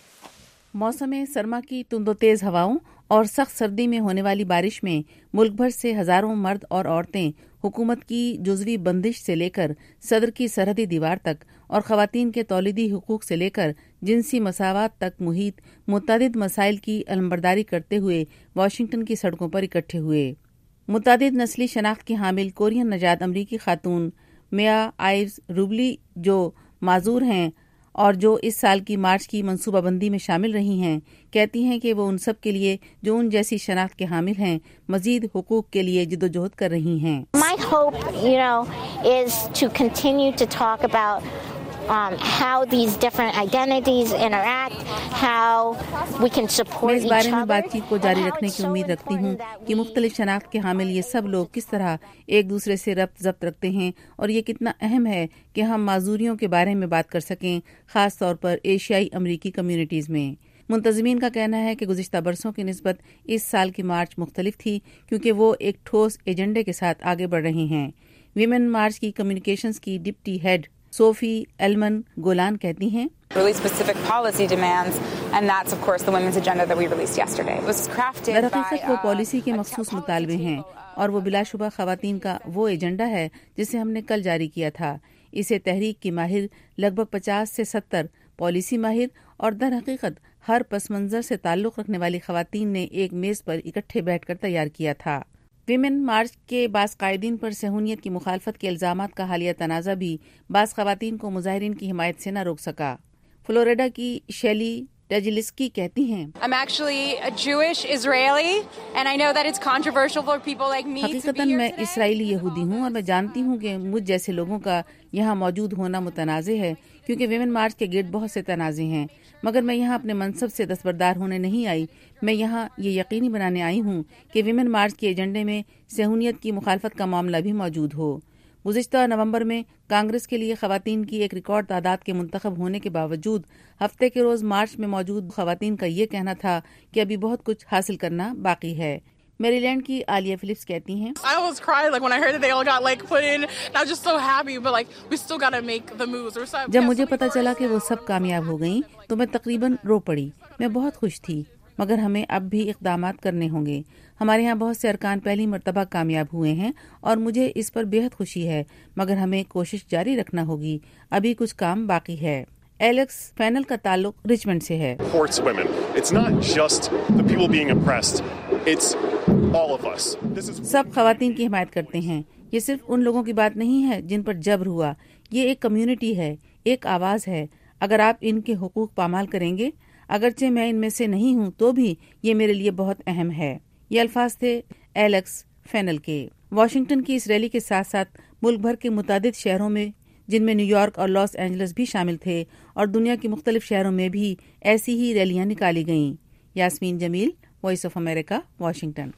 मौसम सरमा की तुंदो तेज हवाओं और सख्त सर्दी में होने वाली बारिश में मुल्क भर से हजारों मर्द और औरतें हुकूमत की जुज़वी बंदिश से लेकर सदर की सरहदी दीवार तक और ख़वातीन के तौलीदी हुकूक से लेकर जिनसी मसावात तक मुहित मुतअद्दिद मसाइल की अलमबरदारी करते हुए वाशिंगटन की सड़कों पर इकट्ठे हुए। मुतअद्दिद नस्ली शनाख्त की हामिल कोरियन नजात अमरीकी खातून मिया आइव्स रूबली जो माजूर हैं और जो इस साल की मार्च की मनसूबाबंदी में शामिल रही हैं, कहती हैं कि वो उन सब के लिए जो उन जैसी शनाख्त के हामिल हैं मजीद हुकूक के लिए जिद्दोजहद कर रही हैं। My hope, you know, is to continue to talk about um, how these different identities interact, how we can support मैं इस each बारे में other, बातचीत को जारी रखने की उम्मीद रखती हूँ कि मुख्तलिफ शनाख्त के हामिल ये सब लोग किस तरह एक दूसरे से रब्त ज़ब्त रखते हैं और ये कितना अहम है कि हम माजूरियों के बारे में बात कर सकें, ख़ास तौर पर एशियाई अमरीकी कम्यूनिटीज़ में। मुंतज़मीन का कहना है कि गुज़िश्ता बरसों की निस्बत इस साल की मार्च मुख्तलिफ थी क्योंकि वो एक ठोस एजेंडे के साथ आगे बढ़ रहे हैं। वीमेन मार्च की कम्युनिकेशंस की deputy head Sophie Ellman Golan कहती हैं, really specific policy demands, and that's of course the women's agenda that we released yesterday. It was crafted by दरअसल वो पॉलिसी के मखसूस मुतालबे हैं और वो बिलाशुबा ख़वातीन का वो एजेंडा है जिसे हमने कल जारी किया था। इसे तहरीक की माहिर लगभग पचास से सत्तर पॉलिसी माहिर और दर हकीकत हर पस मंज़र से ताल्लुक़ रखने वाली ख़वातीन ने एक मेज़ पर इकट्ठे बैठकर तैयार किया था। विमेन मार्च के बास कायदीन पर सहूनियत की मुखालफत के इल्ज़ामात का हालिया तनाज़ा भी बास ख़वातीन को मुजाहिरीन की हिमायत से न रोक सका। फ्लोरिडा की शेली टेजिलिस्की कहती हैं, I'm actually a Jewish Israeli and I know that it's controversial for people like me to be हकीकतन here मैं today. इसराइली यहूदी हूँ और मैं जानती हूँ कि मुझ जैसे लोगों का यहाँ मौजूद होना मुतनाज़े है, क्योंकि विमेन मार्च के गेट बहुत से तनाज़े हैं। मगर मैं यहाँ अपने मनसब से दस्तबरदार होने नहीं आई। मैं यहाँ ये यकीनी बनाने आई हूँ कि विमेन मार्च के एजेंडे में सहूनियत की मुखालफत का मामला भी मौजूद हो। गुज़िश्ता नवंबर में कांग्रेस के लिए ख़वातीन की एक रिकॉर्ड तादाद के मुंतखब होने के बावजूद हफ्ते के रोज़ मार्च में मौजूद ख़वातीन का ये कहना था कि अभी बहुत कुछ हासिल करना बाकी है। मैरीलैंड की आलिया फिलिप्स कहती हैं, I almost cried like when I heard that they all got like put in. I was just so happy, but like we still gotta make the moves. Or so, जब मुझे पता चला कि वो सब कामयाब हो गईं तो मैं तकरीबन रो पड़ी। मैं बहुत खुश थी, मगर हमें अब भी इक़दामात करने होंगे। हमारे यहाँ बहुत से अरकान पहली मर्तबा कामयाब हुए हैं और मुझे इस पर बेहद खुशी है, मगर हमें कोशिश जारी रखना होगी। अभी कुछ काम बाकी है। एलेक्स फैनल का ताल्लुक रिचमंड से है। सब खवातीन की हिमायत करते हैं। ये सिर्फ उन लोगों की बात नहीं है जिन पर जबर हुआ। ये एक कम्युनिटी है, एक आवाज़ है। अगर आप इनके हुकूक पामाल करेंगे, अगरचे मैं इनमें से नहीं हूँ, तो भी ये मेरे लिए बहुत अहम है। ये अल्फाज थे एलेक्स फैनल के। वाशिंगटन की इस रैली के साथ साथ मुल्क भर के मुतादिद शहरों में, जिनमें न्यूयॉर्क और लॉस एंजल्स भी शामिल थे, और दुनिया के मुख्तलिफ शहरों में भी ऐसी ही रैलियां निकाली गईं। Yasmeen Jamil, Voice of America, Washington.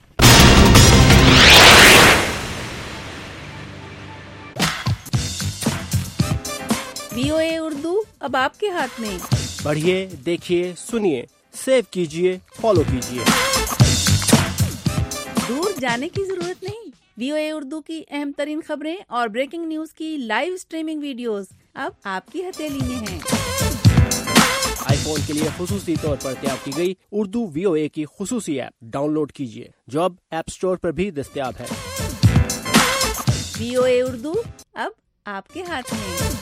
VOA Urdu अब आपके हाथ में। बढ़िए, देखिए, सुनिए, सेव कीजिए, फॉलो कीजिए। दूर जाने की जरूरत नहीं। वीओए उर्दू की अहम तरीन खबरें और ब्रेकिंग न्यूज की लाइव स्ट्रीमिंग वीडियोस अब आपकी हथेली में हैं। आईफोन के लिए खुसूसी तौर पर तैयार की गई उर्दू वीओए की खुसूसी ऐप डाउनलोड कीजिए, जो अब ऐप स्टोर पर भी दस्तयाब है। वीओए उर्दू अब आपके हाथ में।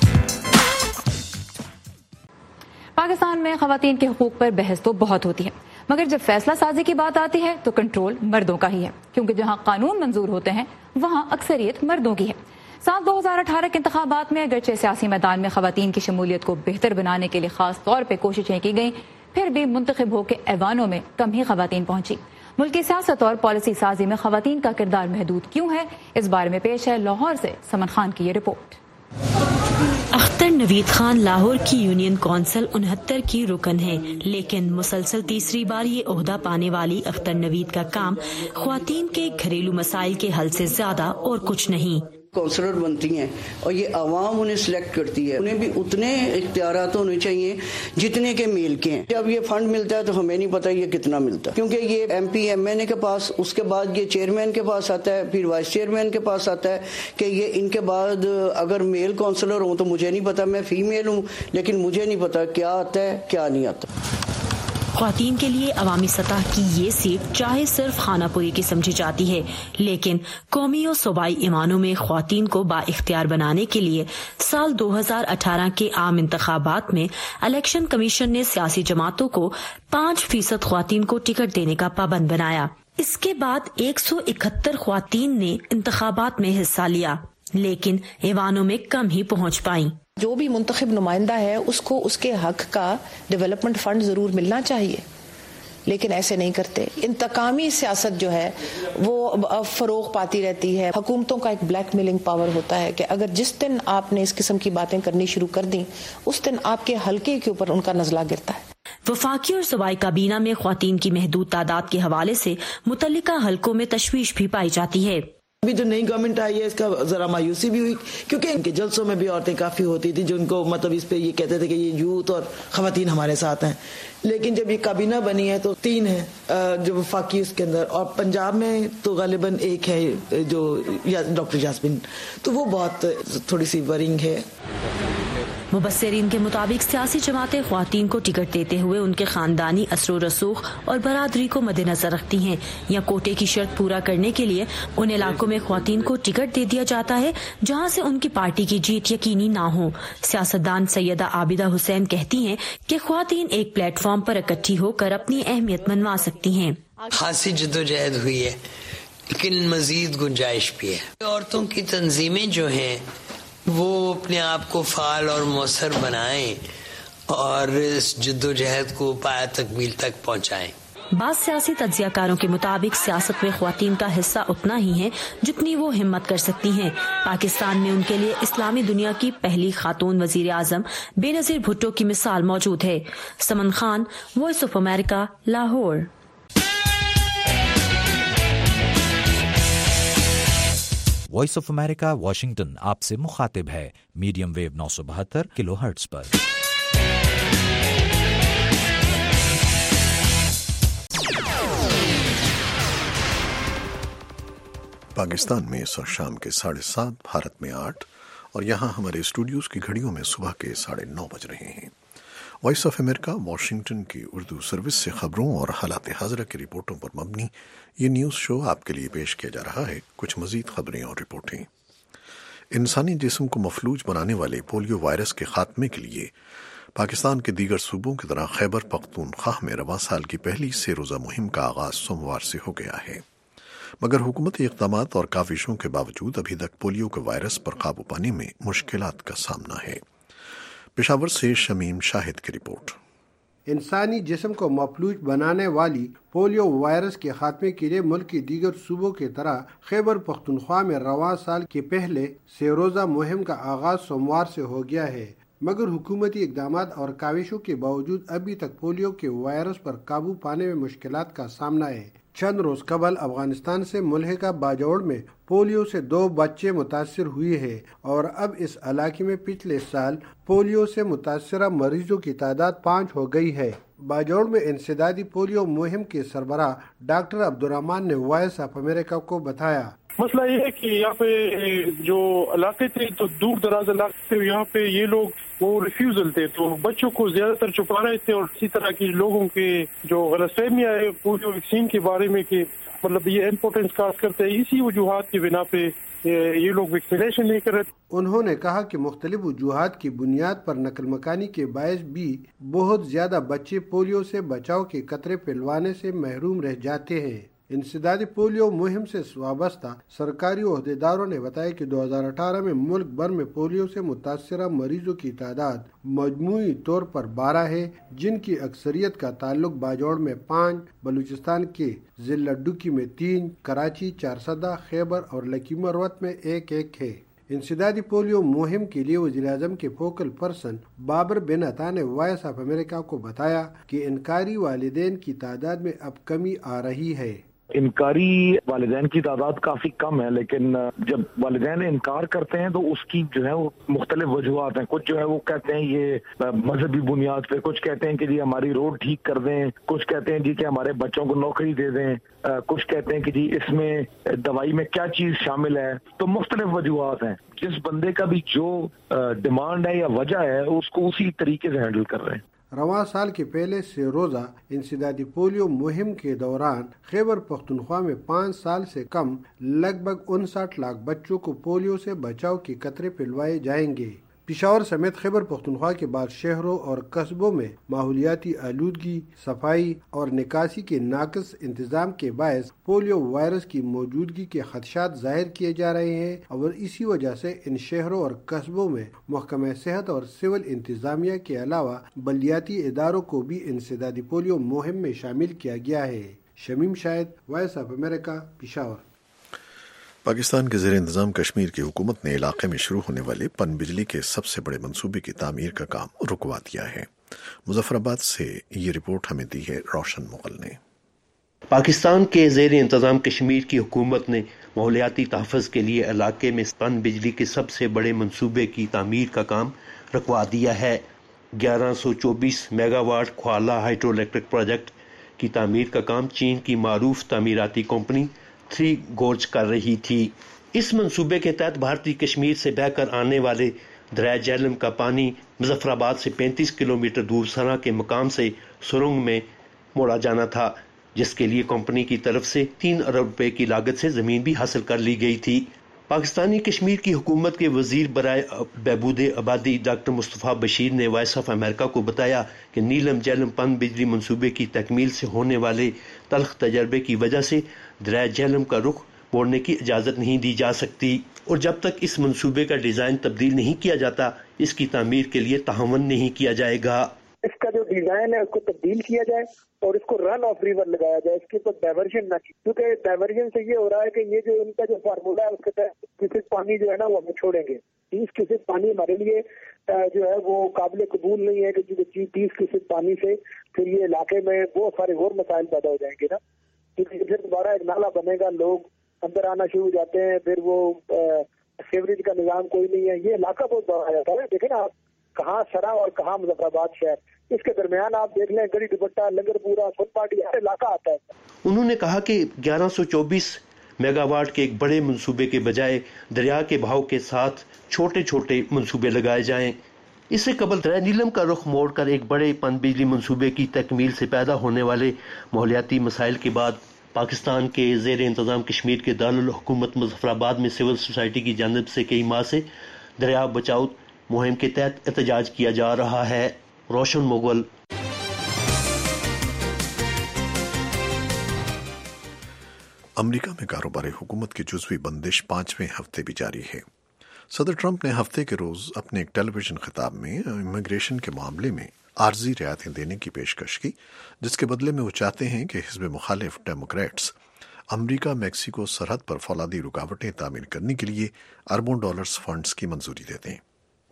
पाकिस्तान में खवातीन के हुकूक पर बहस तो बहुत होती है, मगर जब फैसला साजी की बात आती है तो कंट्रोल मर्दों का ही है, क्योंकि जहां कानून मंजूर होते हैं वहां अक्सरियत मर्दों की है। साल दो हजार अठारह के इंतखाबात में अगरचे सियासी मैदान में खवातीन की शमूलियत को बेहतर बनाने के लिए खास तौर पर कोशिशें की गईं, फिर भी मुंतखब होकर ऐवानों में कम ही खवातीन पहुंची। मुल्क की सियासत और पॉलिसी साजी में खवातीन का किरदार महदूद क्यों है, इस बारे में पेश है लाहौर से समन खान की ये रिपोर्ट। अख्तर नवीद खान लाहौर की यूनियन कौंसिल उनहत्तर की रुकन है, लेकिन मुसलसल तीसरी बार ये ओहदा पाने वाली अख्तर नवीद का काम ख्वातीन के घरेलू मसाइल के हल से ज्यादा और कुछ नहीं। काउंसलर बनती हैं और ये आवाम उन्हें सिलेक्ट करती है, उन्हें भी उतने इख्तियारात होने चाहिए जितने के मेल के हैं। जब ये फंड मिलता है तो हमें नहीं पता ये कितना मिलता है, क्योंकि ये एमपी एमएनए के पास, उसके बाद ये चेयरमैन के पास आता है, फिर वाइस चेयरमैन के पास आता है कि ये इनके बाद अगर मेल काउंसलर हूँ तो मुझे नहीं पता, मैं फीमेल हूँ, लेकिन मुझे नहीं पता क्या आता है क्या नहीं आता। ख्वातीन के लिए अवामी सतह की ये सीट चाहे सिर्फ खानापुरी की समझी जाती है, लेकिन कौमी और सूबाई ईवानों में ख्वातीन को बाइख्तियार बनाने के लिए साल दो हजार अठारह के आम इंतखाबात में इलेक्शन कमीशन ने सियासी जमातों को पाँच फीसद ख्वातीन को टिकट देने का पाबंद बनाया। इसके बाद एक सौ इकहत्तर ख्वातीन ने इंतखाबात में हिस्सा लिया, लेकिन ईवानों में कम ही पहुँच पाई। जो भी मुंतखब नुमाइंदा है उसको उसके हक का डेवलपमेंट फंड जरूर मिलना चाहिए, लेकिन ऐसे नहीं करते। इंतकामी सियासत जो है वो फरोग पाती रहती है। हुकूमतों का एक ब्लैक मेलिंग पावर होता है कि अगर जिस दिन आपने इस किस्म की बातें करनी शुरू कर दी, उस दिन आपके हल्के के ऊपर उनका नजला गिरता है। वफाकी और सूबाई काबीना में ख्वातीन की महदूद तादाद के हवाले से मुतल्लिका हलकों में तशवीश भी पाई जाती है। अभी जो नई गवर्नमेंट आई है इसका जरा मायूसी भी हुई, क्योंकि इनके जलसों में भी औरतें काफी होती थी जो उनको मतलब इस पे ये कहते थे कि ये यूथ और खवातीन हमारे साथ हैं, लेकिन जब ये काबीना बनी है तो तीन है जो वफाकी उसके अंदर, और पंजाब में तो गालिबन एक है जो या, डॉक्टर जास्मिन, तो वो बहुत थोड़ी सी वरिंग है। मुबस्सिरीन के मुताबिक सियासी जमातें ख्वातीन को टिकट देते हुए उनके खानदानी असरो रसूख और बरादरी को मद्देनजर रखती हैं, या कोटे की शर्त पूरा करने के लिए उन इलाकों में ख्वातीन को टिकट दे दिया जाता है जहां से उनकी पार्टी की जीत यकीनी ना हो। सियासतदान सैयदा आबिदा हुसैन कहती हैं कि ख्वातीन एक प्लेटफॉर्म पर इकट्ठी होकर अपनी अहमियत मनवा सकती हैं। खासी जद्दोजहद हुई है, लेकिन मजीद गुंजाइश भी है। औरतों की तंजीमें जो हैं वो अपने आप को फाल और मौसर बनाएं اور اس جدوجہد کو پایہ تکمیل تک پہنچائیں۔ بعض سیاسی تجزیہ کاروں کے مطابق سیاست میں خواتین کا حصہ اتنا ہی ہے جتنی وہ ہمت کر سکتی ہیں۔ پاکستان میں ان کے لیے اسلامی دنیا کی پہلی خاتون وزیر اعظم بے نظیر بھٹو کی مثال موجود ہے۔ Saman Khan, Voice of America, Lahore. Voice of America Washington آپ سے مخاطب ہے، میڈیم ویو نو سو بہتر کلو ہرٹز پر۔ پاکستان میں اس وقت شام کے ساڑھے سات، بھارت میں آٹھ، اور یہاں ہمارے اسٹوڈیوز کی گھڑیوں میں صبح کے ساڑھے نو بج رہے ہیں۔ وائس آف امریکہ واشنگٹن کی اردو سروس سے خبروں اور حالات حاضرہ کی رپورٹوں پر مبنی یہ نیوز شو آپ کے لیے پیش کیا جا رہا ہے۔ کچھ مزید خبریں اور رپورٹیں۔ انسانی جسم کو مفلوج بنانے والے پولیو وائرس کے خاتمے کے لیے پاکستان کے دیگر صوبوں کی طرح خیبر پختونخوا میں رواں سال کی پہلی سے روزہ مہم کا آغاز سوموار سے ہو گیا ہے، مگر حکومتی اقدامات اور کاوشوں کے باوجود ابھی تک پولیو کے وائرس پر قابو پانے میں مشکلات کا سامنا ہے۔ پشاور سے شمیم شاہد کی رپورٹ۔ انسانی جسم کو مفلوج بنانے والی پولیو وائرس کے خاتمے کے لیے ملک کی دیگر صوبوں کی طرح خیبر پختونخوا میں رواں سال کے پہلے سے روزہ مہم کا آغاز سوموار سے ہو گیا ہے، مگر حکومتی اقدامات اور کاوشوں کے باوجود ابھی تک پولیو کے وائرس پر قابو پانے میں مشکلات کا سامنا ہے۔ چند روز قبل افغانستان سے ملحقہ باجوڑ میں پولیو سے دو بچے متاثر ہوئے ہیں، اور اب اس علاقے میں پچھلے سال پولیو سے متاثرہ مریضوں کی تعداد پانچ ہو گئی ہے۔ باجوڑ میں انسدادی پولیو مہم کے سربراہ ڈاکٹر عبدالرحمان نے وائس آف امریکہ کو بتایا، مسئلہ یہ ہے کہ یہاں پہ جو علاقے تھے تو دور دراز علاقے تھے، یہاں پہ یہ لوگ وہ ریفیوزل تھے، تو بچوں کو زیادہ تر چھپا رہے تھے، اور اسی طرح کی لوگوں کے جو غلط فہمیاں ہے پولیو ویکسین کے بارے میں کہ مطلب یہ امپورٹنس کاز کرتے ہیں، اسی وجوہات کی بنا پہ یہ لوگ ویکسینیشن نہیں کر رہے۔ انہوں نے کہا کہ مختلف وجوہات کی بنیاد پر نقل مکانی کے باعث بھی بہت زیادہ بچے پولیو سے بچاؤ کے قطرے پلوانے سے محروم رہ جاتے ہیں۔ انسدادی پولیو مہم سے وابستہ سرکاری عہدیداروں نے بتایا کہ دو ہزار اٹھارہ میں ملک بھر میں پولیو سے متاثرہ مریضوں کی تعداد مجموعی طور پر بارہ ہے، جن کی اکثریت کا تعلق باجوڑ میں پانچ، بلوچستان کے ضلع ڈوکی میں تین، کراچی، چارسدہ، خیبر اور لکی مروت میں ایک ایک ہے۔ انسدادی پولیو مہم کے لیے وزیر اعظم کے فوکل پرسن بابر بن عطا نے وائس آف امریکہ کو بتایا کہ انکاری والدین کی تعداد میں اب کمی آ رہی ہے۔ انکاری والدین کی تعداد کافی کم ہے، لیکن جب والدین انکار کرتے ہیں تو اس کی جو ہے وہ مختلف وجوہات ہیں۔ کچھ جو ہے وہ کہتے ہیں یہ مذہبی بنیاد پہ، کچھ کہتے ہیں کہ جی ہماری روڈ ٹھیک کر دیں، کچھ کہتے ہیں جی کہ ہمارے بچوں کو نوکری دے دیں، کچھ کہتے ہیں کہ جی اس میں دوائی میں کیا چیز شامل ہے۔ تو مختلف وجوہات ہیں، جس بندے کا بھی جو ڈیمانڈ ہے یا وجہ ہے اس کو اسی طریقے سے ہینڈل کر رہے ہیں۔ رواں سال کے پہلے سے روزہ انسدادی پولیو مہم کے دوران خیبر پختونخوا میں پانچ سال سے کم لگ بھگ انسٹھ لاکھ بچوں کو پولیو سے بچاؤ کے قطرے پلوائے جائیں گے۔ پشاور سمیت خیبر پختونخوا کے بعض شہروں اور قصبوں میں ماحولیاتی آلودگی، صفائی اور نکاسی کے ناقص انتظام کے باعث پولیو وائرس کی موجودگی کے خدشات ظاہر کیے جا رہے ہیں، اور اسی وجہ سے ان شہروں اور قصبوں میں محکمہ صحت اور سول انتظامیہ کے علاوہ بلدیاتی اداروں کو بھی انسدادی پولیو مہم میں شامل کیا گیا ہے۔ Shamim Shahid, Voice of America, Peshawar. Pakistan کے زیر انتظام کشمیر کی حکومت نے علاقے میں شروع ہونے والے پن بجلی کے سب سے بڑے منصوبے کی تعمیر کا کام رکوا دیا ہے۔ مظفر آباد سے یہ رپورٹ ہمیں دی ہے روشن مغل نے۔ پاکستان کے زیر انتظام کشمیر کی حکومت نے ماحولیاتی تحفظ کے لیے علاقے میں پن بجلی کے سب سے بڑے منصوبے کی تعمیر کا کام رکوا دیا ہے۔ گیارہ سو چوبیس میگا واٹ کھوالا ہائیڈرو الیکٹرک پروجیکٹ کی تعمیر کا کام چین کی معروف تعمیراتی کمپنی تھری گورج کر رہی تھی۔ اس منصوبے کے تحت بھارتی کشمیر سے بہہ کر آنے والے دریائے جہلم کا پانی مظفر آباد سے پینتیس کلومیٹر دور سرا کے مقام سے سرنگ میں موڑا جانا تھا، جس کے لیے کمپنی کی طرف سے تین ارب روپے کی لاگت سے زمین بھی حاصل کر لی گئی تھی۔ پاکستانی کشمیر کی حکومت کے وزیر برائے بہبود آبادی ڈاکٹر مصطفیٰ بشیر نے وائس آف امریکہ کو بتایا کہ نیلم جہلم پن بجلی منصوبے کی تکمیل سے ہونے والے تلخ تجربے کی وجہ سے دریائے جہلم کا رخ موڑنے کی اجازت نہیں دی جا سکتی، اور جب تک اس منصوبے کا ڈیزائن تبدیل نہیں کیا جاتا اس کی تعمیر کے لیے تعاون نہیں کیا جائے گا۔ اس کا جو ڈیزائن ہے اس کو تبدیل کیا جائے اور اس کو رن آف ریور لگایا جائے، اس کے اوپر ڈائیورژن نہ کی، کیونکہ ڈائیورژن سے یہ ہو رہا ہے کہ یہ جو ان کا جو فارمولا ہے اس کے تحت کسی پانی جو ہے نا وہ ہمیں چھوڑیں گے. تیس فیصد پانی ہمارے لیے جو ہے وہ قابل قبول نہیں ہے کہ تیس فیصد پانی سے پھر یہ علاقے میں بہت سارے اور مسائل پیدا ہو جائیں گے نا، کیونکہ پھر دوبارہ ایک نالا بنے گا، لوگ اندر آنا شروع ہو جاتے ہیں، پھر وہ سیوریج کا نظام کوئی نہیں ہے، یہ علاقہ بہت بڑا آ جاتا ہے. دیکھیں نا آپ کہاں سرا اور کہاں مظفر آباد شہر، اس کے درمیان آپ دیکھ لیں گڑی دوپٹہ، لنگر پورا، سن پاٹی، ہر علاقہ آتا ہے. انہوں نے کہا کہ گیارہ سو چوبیس میگا واٹ کے ایک بڑے منصوبے کے بجائے دریا کے بہاؤ کے ساتھ چھوٹے چھوٹے منصوبے لگائے جائیں. اس سے قبل دریا نیلم کا رخ موڑ کر ایک بڑے پن بجلی منصوبے کی تکمیل سے پیدا ہونے والے ماحولیاتی مسائل کے بعد پاکستان کے زیر انتظام کشمیر کے دارالحکومت مظفر آباد میں سول سوسائٹی کی جانب سے کئی ماہ سے دریا بچاؤ مہم کے تحت احتجاج کیا جا رہا ہے. روشن مغل. امریکہ میں کاروباری حکومت کی جزوی بندش پانچویں ہفتے بھی جاری ہے. صدر ٹرمپ نے ہفتے کے روز اپنے ایک ٹیلی ویژن خطاب میں امیگریشن کے معاملے میں عارضی رعایتیں دینے کی پیشکش کی، جس کے بدلے میں وہ چاہتے ہیں کہ حزب مخالف ڈیموکریٹس امریکہ میکسیکو سرحد پر فولادی رکاوٹیں تعمیر کرنے کے لیے اربوں ڈالرز فنڈز کی منظوری دے دیں.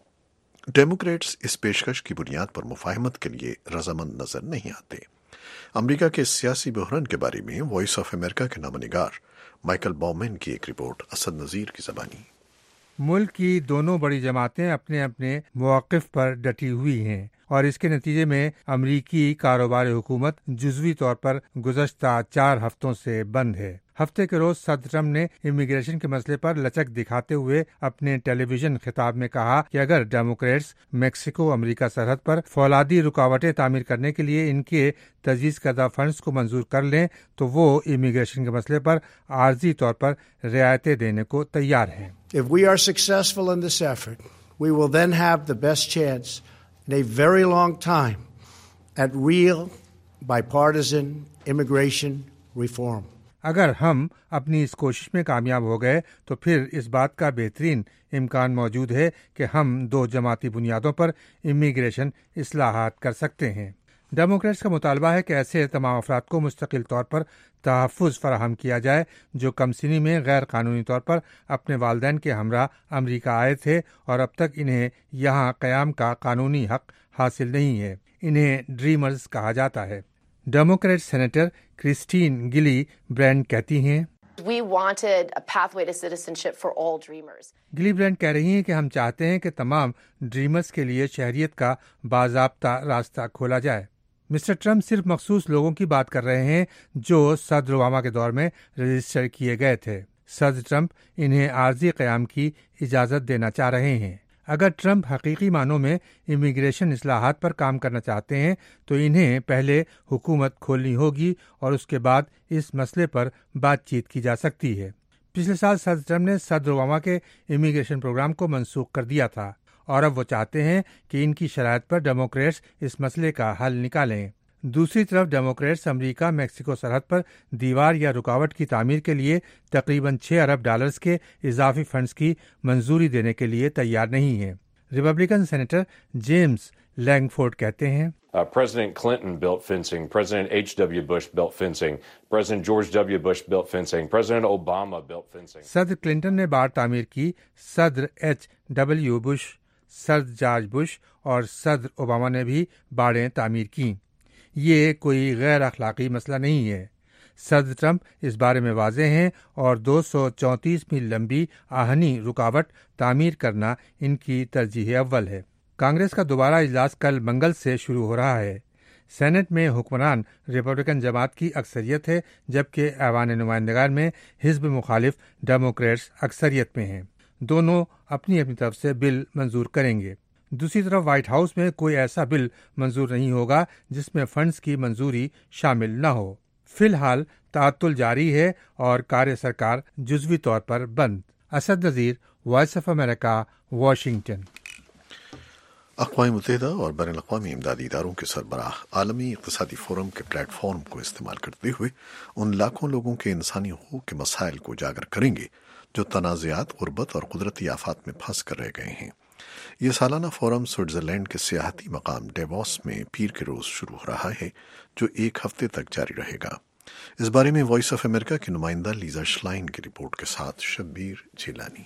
ڈیموکریٹس اس پیشکش کی بنیاد پر مفاہمت کے لیے رضامند نظر نہیں آتے. امریکہ کے سیاسی بحران کے بارے میں وائس آف امریکہ کے نامہ نگار مائیکل باؤمین کی ایک رپورٹ اسد نذیر کی زبانی. ملک کی دونوں بڑی جماعتیں اپنے اپنے مواقف پر ڈٹی ہوئی ہیں اور اس کے نتیجے میں امریکی کاروباری حکومت جزوی طور پر گزشتہ چار ہفتوں سے بند ہے. ہفتے کے روز صدر ٹرمپ نے امیگریشن کے مسئلے پر لچک دکھاتے ہوئے اپنے ٹیلی ویژن خطاب میں کہا کہ اگر ڈیموکریٹس میکسیکو امریکہ سرحد پر فولادی رکاوٹیں تعمیر کرنے کے لیے ان کے تجویز کردہ فنڈز کو منظور کر لیں تو وہ امیگریشن کے مسئلے پر عارضی طور پر رعایتیں دینے کو تیار ہیں. If we are successful in this effort, we will then have the best chance in a very long time at real bipartisan immigration reform. اگر ہم اپنی اس کوشش میں کامیاب ہو گئے تو پھر اس بات کا بہترین امکان موجود ہے کہ ہم دو جماعتی بنیادوں پر امیگریشن اصلاحات کر سکتے ہیں. ڈیموکریٹس کا مطالبہ ہے کہ ایسے تمام افراد کو مستقل طور پر تحفظ فراہم کیا جائے جو کم سنی میں غیر قانونی طور پر اپنے والدین کے ہمراہ امریکہ آئے تھے اور اب تک انہیں یہاں قیام کا قانونی حق حاصل نہیں ہے. انہیں ڈریمرز کہا جاتا ہے. Democrat senator Kirsten Gillibrand کہتی ہیں We wanted a pathway to citizenship for all dreamers. Gillibrand کہہ رہی ہیں کہ ہم چاہتے ہیں کہ تمام ڈریمرز کے لیے شہریت کا باضابطہ راستہ کھولا جائے. مسٹر ٹرمپ صرف مخصوص لوگوں کی بات کر رہے ہیں جو صدر اوباما کے دور میں رجسٹر کیے گئے تھے. صدر ٹرمپ انہیں عارضی قیام کی اجازت دینا چاہ رہے ہیں. اگر ٹرمپ حقیقی معنوں میں امیگریشن اصلاحات پر کام کرنا چاہتے ہیں تو انہیں پہلے حکومت کھولنی ہوگی اور اس کے بعد اس مسئلے پر بات چیت کی جا سکتی ہے. پچھلے سال صدر ٹرمپ نے صدر اوباما کے امیگریشن پروگرام کو منسوخ کر دیا تھا اور اب وہ چاہتے ہیں کہ ان کی شرائط پر ڈیموکریٹس اس مسئلے کا حل نکالیں. دوسری طرف ڈیموکریٹس امریکہ میکسیکو سرحد پر دیوار یا رکاوٹ کی تعمیر کے لیے تقریباً چھ ارب ڈالرز کے اضافی فنڈز کی منظوری دینے کے لیے تیار نہیں ہیں. ریپبلکن سینیٹر جیمز لینگفورڈ کہتے ہیں Uh, President Clinton built fencing, President H W Bush built fencing, President George W. Bush built fencing, President Obama built fencing. صدر کلنٹن نے باڑ تعمیر کی، صدر ایچ ڈبلیو بش، صدر جارج بش اور صدر اوباما نے بھی باڑیں تعمیر کیں. یہ کوئی غیر اخلاقی مسئلہ نہیں ہے. صدر ٹرمپ اس بارے میں واضح ہیں اور دو سو چونتیس میل لمبی آہنی رکاوٹ تعمیر کرنا ان کی ترجیح اول ہے. کانگریس کا دوبارہ اجلاس کل منگل سے شروع ہو رہا ہے. سینٹ میں حکمران ریپبلکن جماعت کی اکثریت ہے جبکہ ایوان نمائندگان میں حزب مخالف ڈیموکریٹس اکثریت میں ہیں. دونوں اپنی اپنی طرف سے بل منظور کریں گے. دوسری طرف وائٹ ہاؤس میں کوئی ایسا بل منظور نہیں ہوگا جس میں فنڈز کی منظوری شامل نہ ہو. فی الحال تعطل جاری ہے اور کار سرکار جزوی طور پر بند. Asad Nazir, voice of America, Washington. اقوام متحدہ اور بین الاقوامی امدادی اداروں کے سربراہ عالمی اقتصادی فورم کے پلیٹ فارم کو استعمال کرتے ہوئے ان لاکھوں لوگوں کے انسانی حقوق کے مسائل کو اجاگر کریں گے جو تنازعات، غربت اور قدرتی آفات میں پھنس کر رہ گئے ہیں. یہ سالانہ فورم سوئٹزرلینڈ کے سیاحتی مقام ڈیووس میں پیر کے روز شروع ہو رہا ہے، جو ایک ہفتے تک جاری رہے گا۔ اس بارے میں وائس آف امریکہ کی نمائندہ لیزا شلائن کی رپورٹ کے ساتھ شبیر جیلانی۔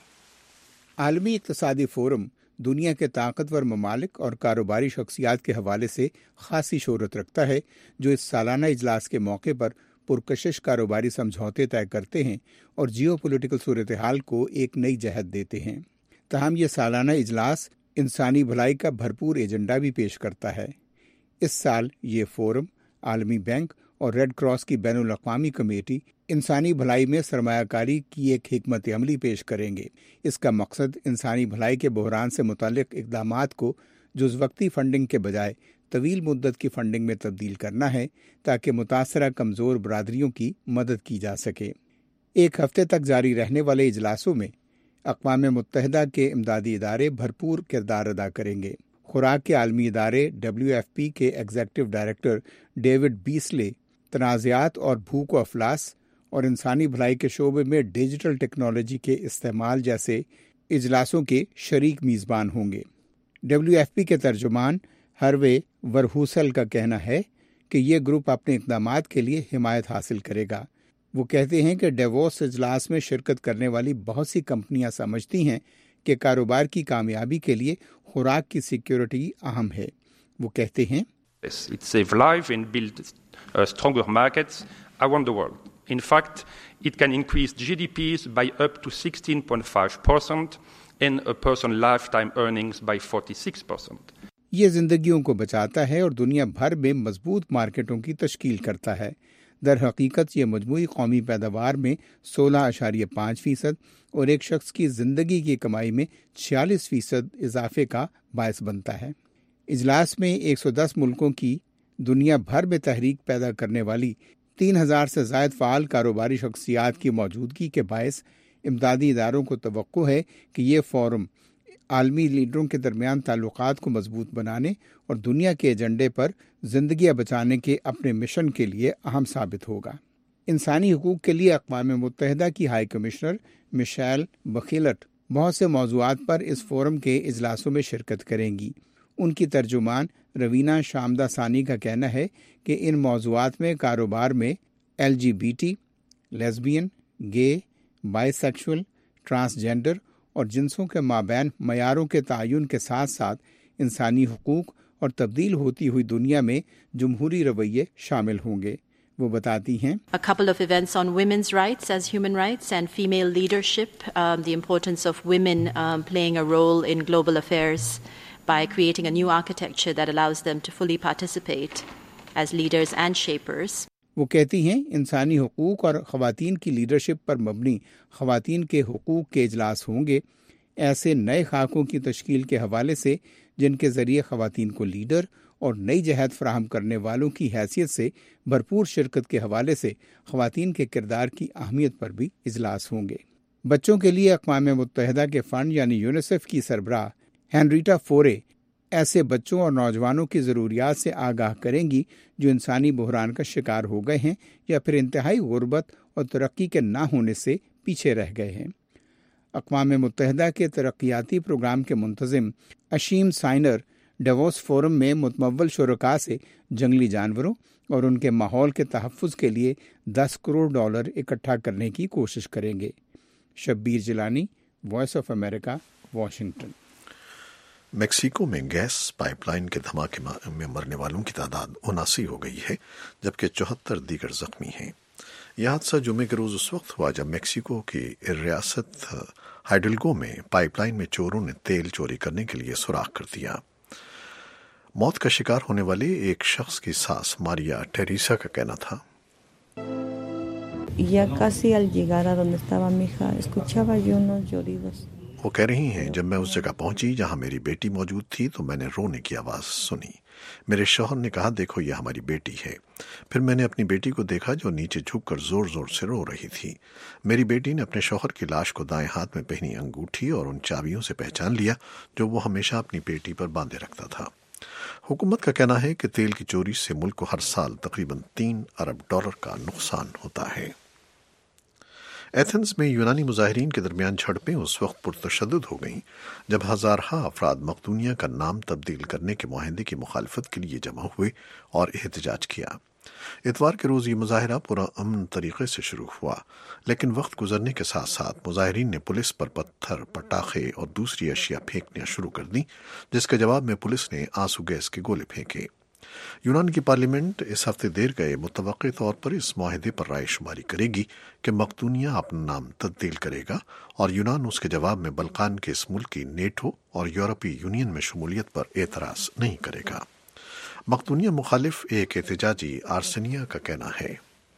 عالمی اقتصادی فورم دنیا کے طاقتور ممالک اور کاروباری شخصیات کے حوالے سے خاصی شہرت رکھتا ہے، جو اس سالانہ اجلاس کے موقع پر پرکشش کاروباری سمجھوتے طے کرتے ہیں اور جیو پولیٹیکل صورتحال کو ایک نئی جہت دیتے ہیں۔ تاہم یہ سالانہ اجلاس انسانی بھلائی کا بھرپور ایجنڈا بھی پیش کرتا ہے۔ اس سال یہ فورم عالمی بینک اور ریڈ کراس کی بین الاقوامی کمیٹی انسانی بھلائی میں سرمایہ کاری کی ایک حکمت عملی پیش کریں گے۔ اس کا مقصد انسانی بھلائی کے بحران سے متعلق اقدامات کو جز وقتی فنڈنگ کے بجائے طویل مدت کی فنڈنگ میں تبدیل کرنا ہے، تاکہ متاثرہ کمزور برادریوں کی مدد کی جا سکے۔ ایک ہفتے تک جاری رہنے والے اجلاسوں میں اقوام متحدہ کے امدادی ادارے بھرپور کردار ادا کریں گے۔ خوراک کے عالمی ادارے ڈبلیو ایف پی کے ایگزیکٹو ڈائریکٹر ڈیوڈ بیسلے تنازعات اور بھوک و افلاس اور انسانی بھلائی کے شعبے میں ڈیجیٹل ٹیکنالوجی کے استعمال جیسے اجلاسوں کے شریک میزبان ہوں گے۔ ڈبلیو ایف پی کے ترجمان ہروے ورہوسل کا کہنا ہے کہ یہ گروپ اپنے اقدامات کے لیے حمایت حاصل کرے گا۔ وہ کہتے ہیں کہ ڈیووس اجلاس میں شرکت کرنے والی بہت سی کمپنیاں سمجھتی ہیں کہ کاروبار کی کامیابی کے لیے خوراک کی سیکیورٹی اہم ہے۔ وہ کہتے ہیں It saves lives and builds uh, stronger markets around the world. In fact, it can increase G D Ps by up to sixteen point five percent and a person's lifetime earnings by forty-six percent. یہ زندگیوں کو بچاتا ہے اور دنیا بھر میں مضبوط مارکیٹوں کی تشکیل کرتا ہے۔ در حقیقت یہ مجموعی قومی پیداوار میں سولہ اشاریہ پانچ فیصد اور ایک شخص کی زندگی کی کمائی میں چھیالیس فیصد اضافے کا باعث بنتا ہے۔ اجلاس میں ایک سو دس ملکوں کی دنیا بھر میں تحریک پیدا کرنے والی تین ہزار سے زائد فعال کاروباری شخصیات کی موجودگی کے باعث امدادی اداروں کو توقع ہے کہ یہ فورم عالمی لیڈروں کے درمیان تعلقات کو مضبوط بنانے اور دنیا کے ایجنڈے پر زندگیاں بچانے کے اپنے مشن کے لیے اہم ثابت ہوگا۔ انسانی حقوق کے لیے اقوام متحدہ کی ہائی کمشنر میشیل بخیلٹ بہت سے موضوعات پر اس فورم کے اجلاسوں میں شرکت کریں گی۔ ان کی ترجمان روینہ شامدہ ثانی کا کہنا ہے کہ ان موضوعات میں کاروبار میں L G B T, lesbian, gay, bisexual, transgender اور جنسوں کے مابین معیاروں کے تعین کے ساتھ ساتھ انسانی حقوق اور تبدیل ہوتی ہوئی دنیا میں جمہوری رویے شامل ہوں گے۔ وہ بتاتی ہیں A couple of events on women's rights as human rights and female leadership, um, the importance of women um, playing a role in global affairs by creating a new architecture that allows them to fully participate as leaders and shapers. وہ کہتی ہیں انسانی حقوق اور خواتین کی leadership پر مبنی خواتین کے حقوق کے اجلاس ہوں گے، ایسے نئے خاکوں کی تشکیل کے حوالے سے جن کے ذریعے خواتین کو لیڈر اور نئی جہت فراہم کرنے والوں کی حیثیت سے بھرپور شرکت کے حوالے سے خواتین کے کردار کی اہمیت پر بھی اجلاس ہوں گے۔ بچوں کے لیے اقوام متحدہ کے فنڈ یعنی یونیسیف کی سربراہ ہینریٹا فورے ایسے بچوں اور نوجوانوں کی ضروریات سے آگاہ کریں گی جو انسانی بحران کا شکار ہو گئے ہیں یا پھر انتہائی غربت اور ترقی کے نہ ہونے سے پیچھے رہ گئے ہیں۔ اقوام متحدہ کے ترقیاتی پروگرام کے منتظم اشیم سائنر ڈیووس فورم میں متمول شرکاء سے جنگلی جانوروں اور ان کے ماحول کے تحفظ کے لیے دس کروڑ ڈالر اکٹھا کرنے کی کوشش کریں گے۔ Shabbir Jilani, voice of America, Washington. Mexico میں گیس پائپ لائن کے دھماکے میں مرنے والوں کی تعداد اناسی ہو گئی ہے، جبکہ چوہتر دیگر زخمی ہیں۔ یہ حادثہ جمعے کے روز اس وقت ہوا جب میکسیکو کی ریاست ہائیڈلگو میں پائپ لائن میں چوروں نے تیل چوری کرنے کے لیے سوراخ کر دیا۔ موت کا شکار ہونے والے ایک شخص کی ساس ماریا ٹیریسا کا کہنا تھا، Ya casi al llegar a donde estaba mi hija, escuchaba yo unos lloridos. وہ کہہ رہی ہیں جب میں اس جگہ پہنچی جہاں میری بیٹی موجود تھی تو میں نے رونے کی آواز سنی۔ میرے شوہر نے کہا دیکھو یہ ہماری بیٹی ہے۔ پھر میں نے اپنی بیٹی کو دیکھا جو نیچے جھک کر زور زور سے رو رہی تھی۔ میری بیٹی نے اپنے شوہر کی لاش کو دائیں ہاتھ میں پہنی انگوٹھی اور ان چابیوں سے پہچان لیا جو وہ ہمیشہ اپنی بیٹی پر باندھے رکھتا تھا۔ حکومت کا کہنا ہے کہ تیل کی چوری سے ملک کو ہر سال تقریباً تین ارب ڈالر کا نقصان ہوتا ہے۔ ایتھنز میں یونانی مظاہرین کے درمیان جھڑپیں اس وقت پرتشدد ہو گئیں جب ہزارہ افراد مقدونیہ کا نام تبدیل کرنے کے معاہدے کی مخالفت کے لیے جمع ہوئے اور احتجاج کیا۔ اتوار کے روز یہ مظاہرہ پورا امن طریقے سے شروع ہوا، لیکن وقت گزرنے کے ساتھ ساتھ مظاہرین نے پولیس پر پتھر، پٹاخے اور دوسری اشیاء پھینکنا شروع کر دیں، جس کے جواب میں پولیس نے آنسو گیس کے گولے پھینکے۔ یونان کی پارلیمنٹ اس ہفتے دیر گئے متوقع طور پر اس معاہدے پر رائے شماری کرے گی کہ مقدونیہ اپنا نام تبدیل کرے گا، اور یونان اس کے جواب میں بلقان کے اس ملک کی نیٹو اور یورپی یونین میں شمولیت پر اعتراض نہیں کرے گا۔ مقدونیہ مخالف ایک احتجاجی آرسنیا کا کہنا ہے،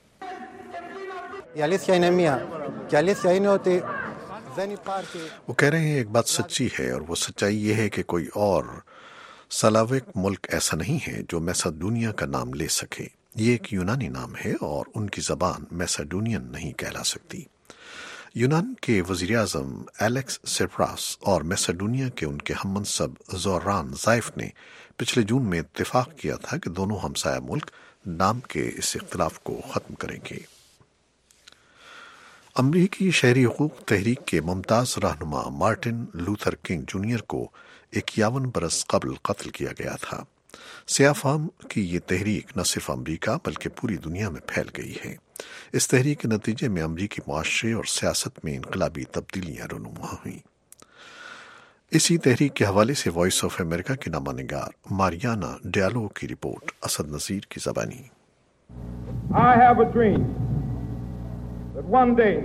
وہ کہہ رہے ہیں ایک بات سچی ہے، اور وہ سچائی یہ ہے کہ کوئی اور سلاوک ملک ایسا نہیں ہے جو میسیڈونیا کا نام لے سکے۔ یہ ایک یونانی نام ہے اور ان کی زبان میسیڈونین نہیں کہلا سکتی۔ یونان کے وزیر اعظم ایلیکس سپراس اور میسیڈونیا کے ان کے ہم منصب زوران زائف نے پچھلے جون میں اتفاق کیا تھا کہ دونوں ہمسایہ ملک نام کے اس اختلاف کو ختم کریں گے۔ امریکی شہری حقوق تحریک کے ممتاز رہنما مارٹن لوتھر کنگ جونیئر کو اکیاون برس قبل قتل کیا گیا تھا۔ سیاہ فام کی یہ تحریک نہ صرف امریکہ بلکہ پوری دنیا میں پھیل گئی ہے۔ اس تحریک کے نتیجے میں امریکی معاشرے اور سیاست میں انقلابی تبدیلیاں رونما ہوئیں۔ اسی تحریک کے حوالے سے وائس آف امریکہ کی نامہ نگار ماریانا ڈیالو کی رپورٹ اسد نذیر کی زبانی۔ I have a dream that one day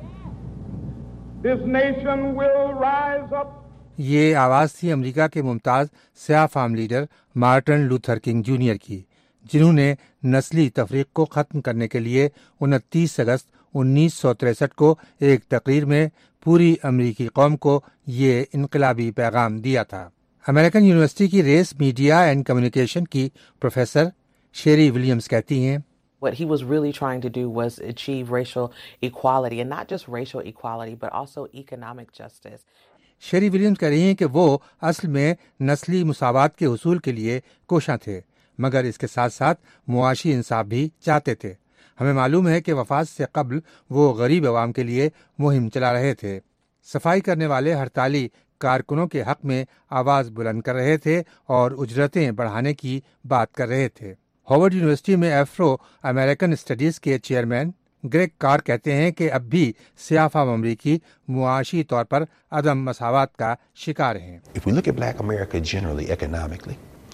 this nation will rise up. یہ آواز تھی امریکہ کے ممتاز سیاہ فام leader Martin Luther King junior کی، جنہوں نے نسلی تفریق کو ختم کرنے کے لیے انتیس اگست انیس سو تریسٹھ کو ایک تقریر میں پوری امریکی قوم کو یہ انقلابی پیغام دیا تھا۔ امریکن یونیورسٹی کی ریس، میڈیا اینڈ کمیونیکیشن کی پروفیسر شیری ولیمز کہتی ہیں، What he was really trying to do was achieve racial equality, and not just racial equality, but also economic justice. Sherri Williams کہہ رہی ہیں کہ وہ اصل میں نسلی مساوات کے حصول کے لیے کوشاں تھے، مگر اس کے ساتھ ساتھ معاشی انصاف بھی چاہتے تھے۔ ہمیں معلوم ہے کہ وفات سے قبل وہ غریب عوام کے لیے مہم چلا رہے تھے، صفائی کرنے والے ہڑتالی کارکنوں کے حق میں آواز بلند کر رہے تھے اور اجرتیں بڑھانے کی بات کر رہے تھے۔ ہارورڈ یونیورسٹی میں افرو امریکن اسٹڈیز کے چیئرمین گریگ کار کہتے ہیں کہ اب بھی سیاہ فام امریکی معاشی طور پر عدم مساوات کا شکار ہیں۔ If we look at black America generally economically,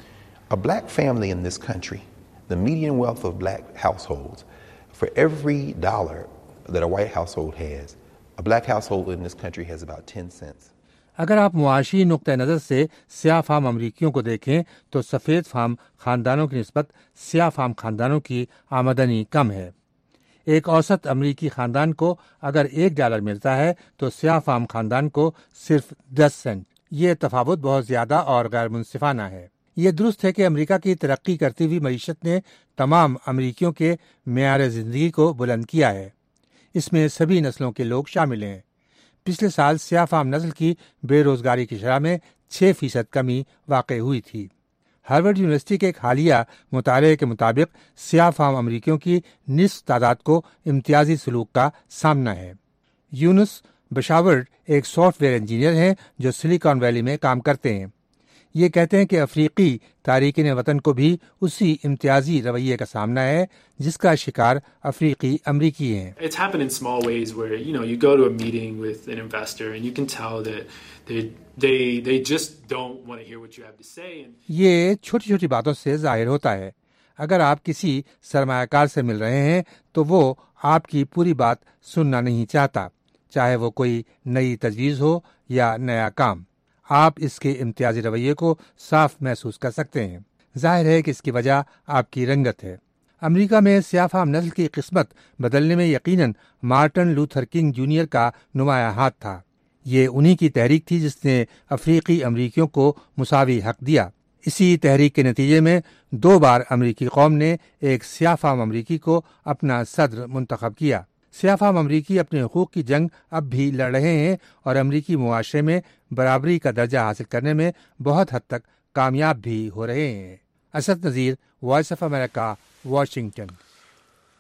a black family in this country, the median wealth of black households, for every dollar that a white household has, a black household in this country has about ten cents. اگر آپ معاشی نقطہ نظر سے سیاہ فام امریکیوں کو دیکھیں تو سفید فام خاندانوں کی نسبت سیاہ فام خاندانوں کی آمدنی کم ہے۔ ایک اوسط امریکی خاندان کو اگر ایک ڈالر ملتا ہے تو سیاہ فام خاندان کو صرف دس سینٹ۔ یہ تفاوت بہت زیادہ اور غیر منصفانہ ہے۔ یہ درست ہے کہ امریکہ کی ترقی کرتی ہوئی معیشت نے تمام امریکیوں کے معیار زندگی کو بلند کیا ہے۔ اس میں سبھی نسلوں کے لوگ شامل ہیں۔ پچھلے سال سیاہ فام نسل کی بے روزگاری کی شرح میں چھ فیصد کمی واقع ہوئی تھی۔ ہارورڈ یونیورسٹی کے ایک حالیہ مطالعے کے مطابق سیاہ فام امریکیوں کی نصف تعداد کو امتیازی سلوک کا سامنا ہے۔ یونس بشاورڈ ایک سافٹ ویئر انجینئر ہیں جو سلیکان ویلی میں کام کرتے ہیں۔ یہ کہتے ہیں کہ افریقی تارکین وطن کو بھی اسی امتیازی رویے کا سامنا ہے جس کا شکار افریقی امریکی ہیں۔ It's happened in small ways where you know you go to a meeting with an investor and you can tell that they they they just don't want to hear what you have to say. یہ چھوٹی چھوٹی باتوں سے ظاہر ہوتا ہے۔ اگر آپ کسی سرمایہ کار سے مل رہے ہیں تو وہ آپ کی پوری بات سننا نہیں چاہتا، چاہے وہ کوئی نئی تجویز ہو یا نیا کام۔ آپ اس کے امتیازی رویے کو صاف محسوس کر سکتے ہیں۔ ظاہر ہے کہ اس کی وجہ آپ کی رنگت ہے۔ امریکہ میں سیاہ فام نسل کی قسمت بدلنے میں یقیناً مارٹن لوتھر کنگ جونیئر کا نمایاں ہاتھ تھا۔ یہ انہی کی تحریک تھی جس نے افریقی امریکیوں کو مساوی حق دیا۔ اسی تحریک کے نتیجے میں دو بار امریکی قوم نے ایک سیاہ فام امریکی کو اپنا صدر منتخب کیا۔ سیاہ فام امریکی اپنے حقوق کی جنگ اب بھی لڑ رہے ہیں اور امریکی معاشرے میں برابری کا درجہ حاصل کرنے میں بہت حد تک کامیاب بھی ہو رہے ہیں۔ Asad Nazir, voice of America, Washington.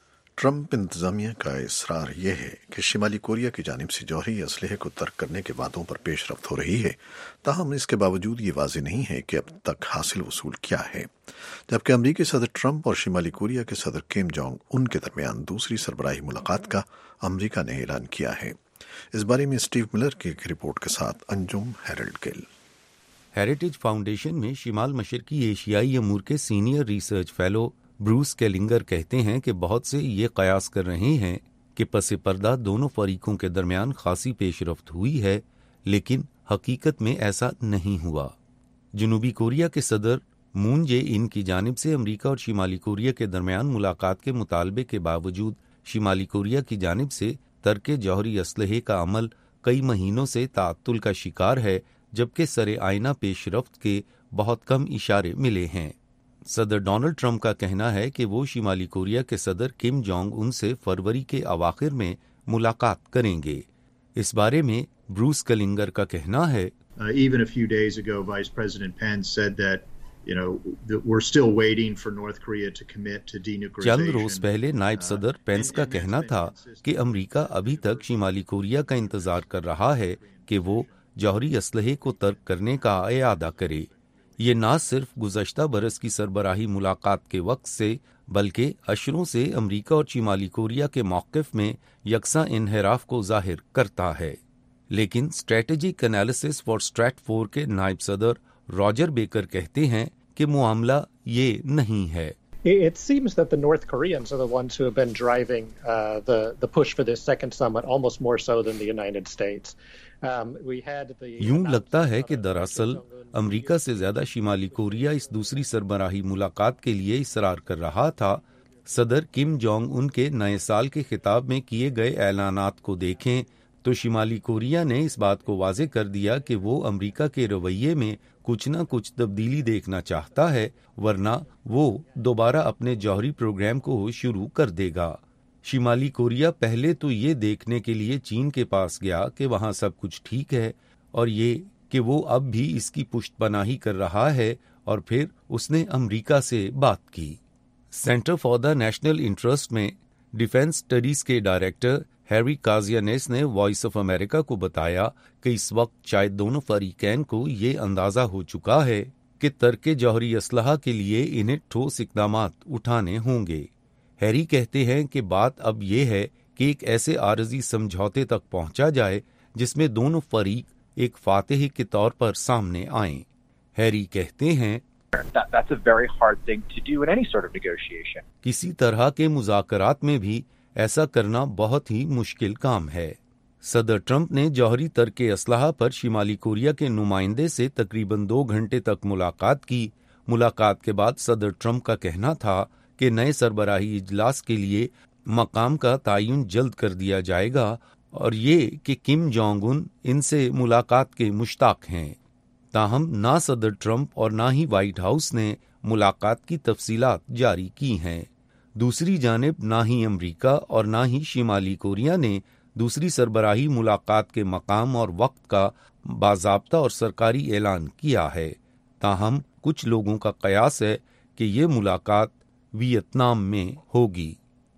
Trump इंतजामिया का इसरार यह है कि शिमाली कोरिया की जानिब से जौहरी असलहे को तर्क करने के वादों पर पेशरफ्त हो रही है, ताहम इसके बावजूद ये वाज़ेह नहीं है कि अब तक हासिल वसूल क्या है। जबकि अमरीकी सदर ट्रंप और शिमाली कोरिया के सदर किम जोंग उन के दरमियान दूसरी सरबराही मुलाकात का अमरीका ने ऐलान किया है। इस बारे में स्टीव मिलर की एक रिपोर्ट के साथ Anjum Harold Gill. Heritage foundation में शिमाल मशरकी एशियाई अमूर के senior research fellow Bruce Klingner कहते हैं कि बहुत से ये कयास कर रहे हैं कि पसे पर्दा दोनों फरीकों के दरमियान खासी पेशरफ्त हुई है, लेकिन हकीकत में ऐसा नहीं हुआ। जनूबी कोरिया के सदर मून जे इन की जानिब से अमरीका और शिमाली कोरिया के दरमियान मुलाकात के मुतालबे के बावजूद शिमाली कोरिया की जानिब से तर्के जौहरी असलहे का अमल कई महीनों से ताअत्तुल का शिकार है, जबकि सरे आईना पेशरफ्त के बहुत कम इशारे मिले हैं। सदर डोनाल्ड ट्रंप का कहना है कि वो शिमाली कोरिया के सदर किम जोंग उन से फरवरी के अवाखिर में मुलाकात करेंगे। इस बारे में ब्रूस कलिंगर का कहना है, uh, even a few days ago, Vice President Pence said that, you know, that we're still waiting for North Korea to commit to denuclearization. चंद रोज पहले नायब सदर पेंस का कहना था कि अमरीका अभी तक शिमाली कोरिया का इंतजार कर रहा है कि वो जौहरी असलहे को तर्क करने का इरादा करे। ये न सिर्फ गुज़श्ता बरस की सरबराही मुलाकात के वक्त से बल्कि अशरों से अमरीका और शिमाली कोरिया के मौक़िफ़ में यकसा इन्हिराफ को जाहिर करता है। लेकिन स्ट्रेटेजिक एनालिसिस फॉर स्ट्रैटफोर के नायब सदर रॉजर बेकर कहते हैं कि मामला ये नहीं है। It seems that the North Koreans are the ones who have been driving uh, the the push for this second summit almost more so than the United States. Um, we had the यूं लगता है कि दरअसल अमरीका से ज्यादा शिमाली Korea इस दूसरी सरबराही मुलाकात के लिए इसरार कर रहा था। सदर किम जोंग उन के नए साल के खिताब में किए गए ऐलानात को देखें तो शिमाली कोरिया ने इस बात को वाज़ेह कर दिया कि वो अमरीका के रवैये में कुछ न कुछ तब्दीली देखना चाहता है, वरना वो दोबारा अपने जौहरी प्रोग्राम को शुरू कर देगा। शिमाली कोरिया पहले तो ये देखने के लिए चीन के पास गया कि वहाँ सब कुछ ठीक है और ये कि वो अब भी इसकी पुष्टपनाही कर रहा है, और फिर उसने अमरीका से बात की। Centre for the national interest में डिफेंस स्टडीज के डायरेक्टर हैरी काजियानेस ने वॉइस ऑफ अमेरिका को बताया कि इस वक्त शायद दोनों फरीकैन को ये अंदाजा हो चुका है कि तर्के जौहरी असलहा के लिए इन्हें ठोस इक़दामात उठाने होंगे। हैरी कहते हैं कि बात अब ये है कि एक ऐसे आरजी समझौते तक पहुंचा जाए जिसमें दोनों फरीक एक फातेह के तौर पर सामने आएं। हैरी कहते हैं, That's a very hard thing to do in any sort of negotiation. किसी तरह के मुज़ाकरात में भी ऐसा करना बहुत ही मुश्किल काम है। सदर ट्रंप ने जौहरी तर्के असलहा पर शिमाली कोरिया के नुमाइंदे से तकरीबन दो घंटे तक मुलाकात की। मुलाकात के बाद सदर ट्रंप का कहना था कि नए सरबराही इजलास के लिए मकाम का तयन जल्द कर दिया जाएगा और ये कि किम जोंग उन इनसे मुलाकात के मुश्ताक हैं। ताहम ना सदर ट्रंप और ना ही व्हाइट हाउस ने मुलाकात की तफसीलात जारी की हैं। दूसरी जानिब ना ही अमरीका और ना ही शिमाली कोरिया ने दूसरी सरबराही मुलाकात के मकाम और वक्त का बाज़ाब्ता और सरकारी ऐलान किया है। ताहम कुछ लोगों का कयास है कि ये मुलाकात वियतनाम में होगी।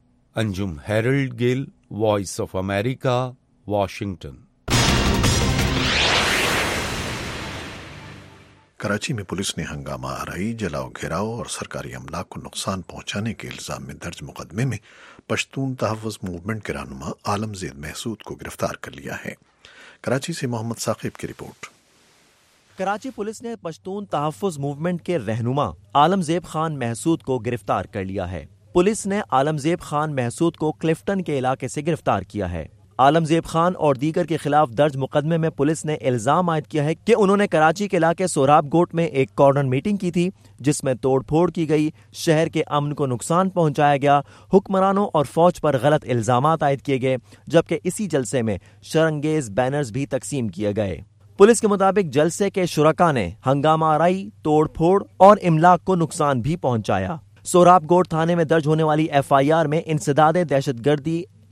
Anjum Harold Gill, voice of America, Washington. Karachi में पुलिस ने हंगामा आराई, जलाओ घेराव और सरकारी अमला को नुकसान पहुंचाने के इल्जाम में दर्ज मुकदमे में पश्तून तहफ़्फ़ुज़ मूवमेंट के रहनुमा आलमज़ेब महसूद को गिरफ्तार कर लिया है। कराची से मोहम्मद साकिब की रिपोर्ट। कराची पुलिस ने पश्तून तहफ़्फ़ुज़ मूवमेंट के रहनुमा आलमज़ेब खान महसूद को गिरफ्तार कर लिया है। पुलिस ने आलमज़ेब खान महसूद को क्लिफ्टन के इलाके से गिरफ्तार किया है। आलमज़ेब खान और दीगर के खिलाफ दर्ज मुकदमे में पुलिस ने इल्जाम आयद किया है कि उन्होंने कराची के इलाके सोराब गोट में एक कॉर्नर मीटिंग की थी जिसमें तोड़फोड़ की गई, शहर के अमन को नुकसान पहुंचाया गया, हुक्मरानों और फौज पर गलत इल्जामात आयद किए गए, जबकि इसी जलसे में शरंगेज बैनर्स भी तकसीम किए गए। पुलिस के मुताबिक जलसे के शुरका ने हंगामा आराई, तोड़फोड़ और इमलाक को नुकसान भी पहुंचाया। सोराब गोट थाने में दर्ज होने वाली एफ आई आर में इंसदाद दहशतगर्दी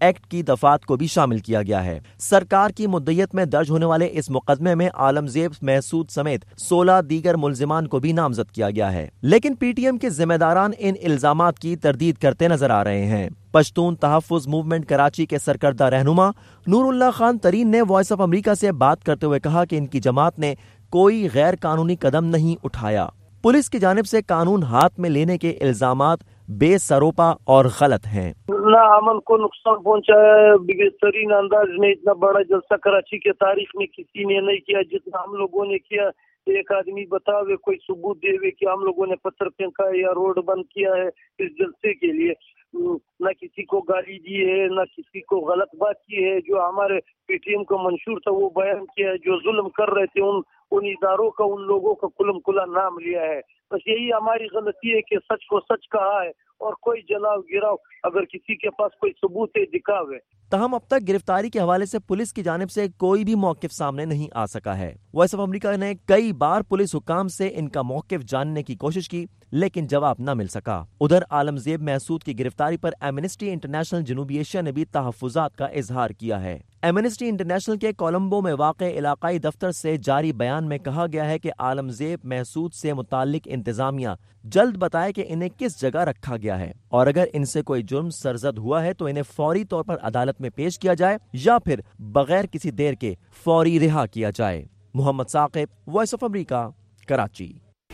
ایکٹ کی دفعات کو بھی شامل کیا گیا ہے۔ سرکار کی مدعیت میں درج ہونے والے اس مقدمے میں عالمزیب محسود سمیت سولہ دیگر ملزمان کو بھی نامزد کیا گیا ہے، لیکن پی ٹی ایم کے ذمہ داران ان الزامات کی تردید کرتے نظر آ رہے ہیں۔ پشتون تحفظ موومنٹ کراچی کے سرکردہ رہنما نور اللہ خان ترین نے وائس آف امریکہ سے بات کرتے ہوئے کہا کہ ان کی جماعت نے کوئی غیر قانونی قدم نہیں اٹھایا۔ پولیس کی جانب سے قانون ہاتھ میں لینے کے الزامات بے سروپا اور غلط ہیں۔ نہ عمل کو نقصان پہنچایا ہے، بہترین انداز میں اتنا بڑا جلسہ کراچی کے تاریخ میں کسی نے نہیں کیا جتنا ہم لوگوں نے کیا۔ ایک آدمی بتاوے، کوئی ثبوت دے وے کہ ہم لوگوں نے پتھر پھینکا ہے یا روڈ بند کیا ہے اس جلسے کے لیے۔ نہ کسی کو گالی دی ہے، نہ کسی کو غلط بات کی ہے۔ جو ہمارے پی ٹی ایم کا منشور تھا وہ بیان کیا ہے، جو ظلم کر رہے تھے ان ان اداروں کا، ان لوگوں کا کلم کلا نام لیا ہے۔ بس یہی ہماری غلطی ہے کہ سچ کو سچ کہا ہے اور کوئی جلاؤ گراؤ اگر کسی کے پاس کوئی ثبوت ہے دکھاوے۔ تاہم اب تک گرفتاری کے حوالے سے پولیس کی جانب سے کوئی بھی موقف سامنے نہیں آ سکا ہے۔ وائس آف امریکہ نے کئی بار پولیس حکام سے ان کا موقف جاننے کی کوشش کی لیکن جواب نہ مل سکا۔ ادھر عالمزیب محسود کی گرفتاری پر ایمنسٹی انٹرنیشنل جنوبی ایشیا نے بھی تحفظات کا اظہار کیا ہے۔ ایمنسٹی انٹرنیشنل کے کولمبو میں واقع علاقائی دفتر سے جاری بیان میں کہا گیا ہے کہ عالمزیب محسود سے متعلق انتظامیہ جلد بتائے کہ انہیں کس جگہ رکھا گیا ہے، اور اگر ان سے کوئی جرم سرزد ہوا ہے تو انہیں فوری طور پر عدالت میں پیش کیا جائے یا پھر بغیر کسی دیر کے فوری رہا کیا جائے۔ Muhammad Saqib, voice of America, Karachi.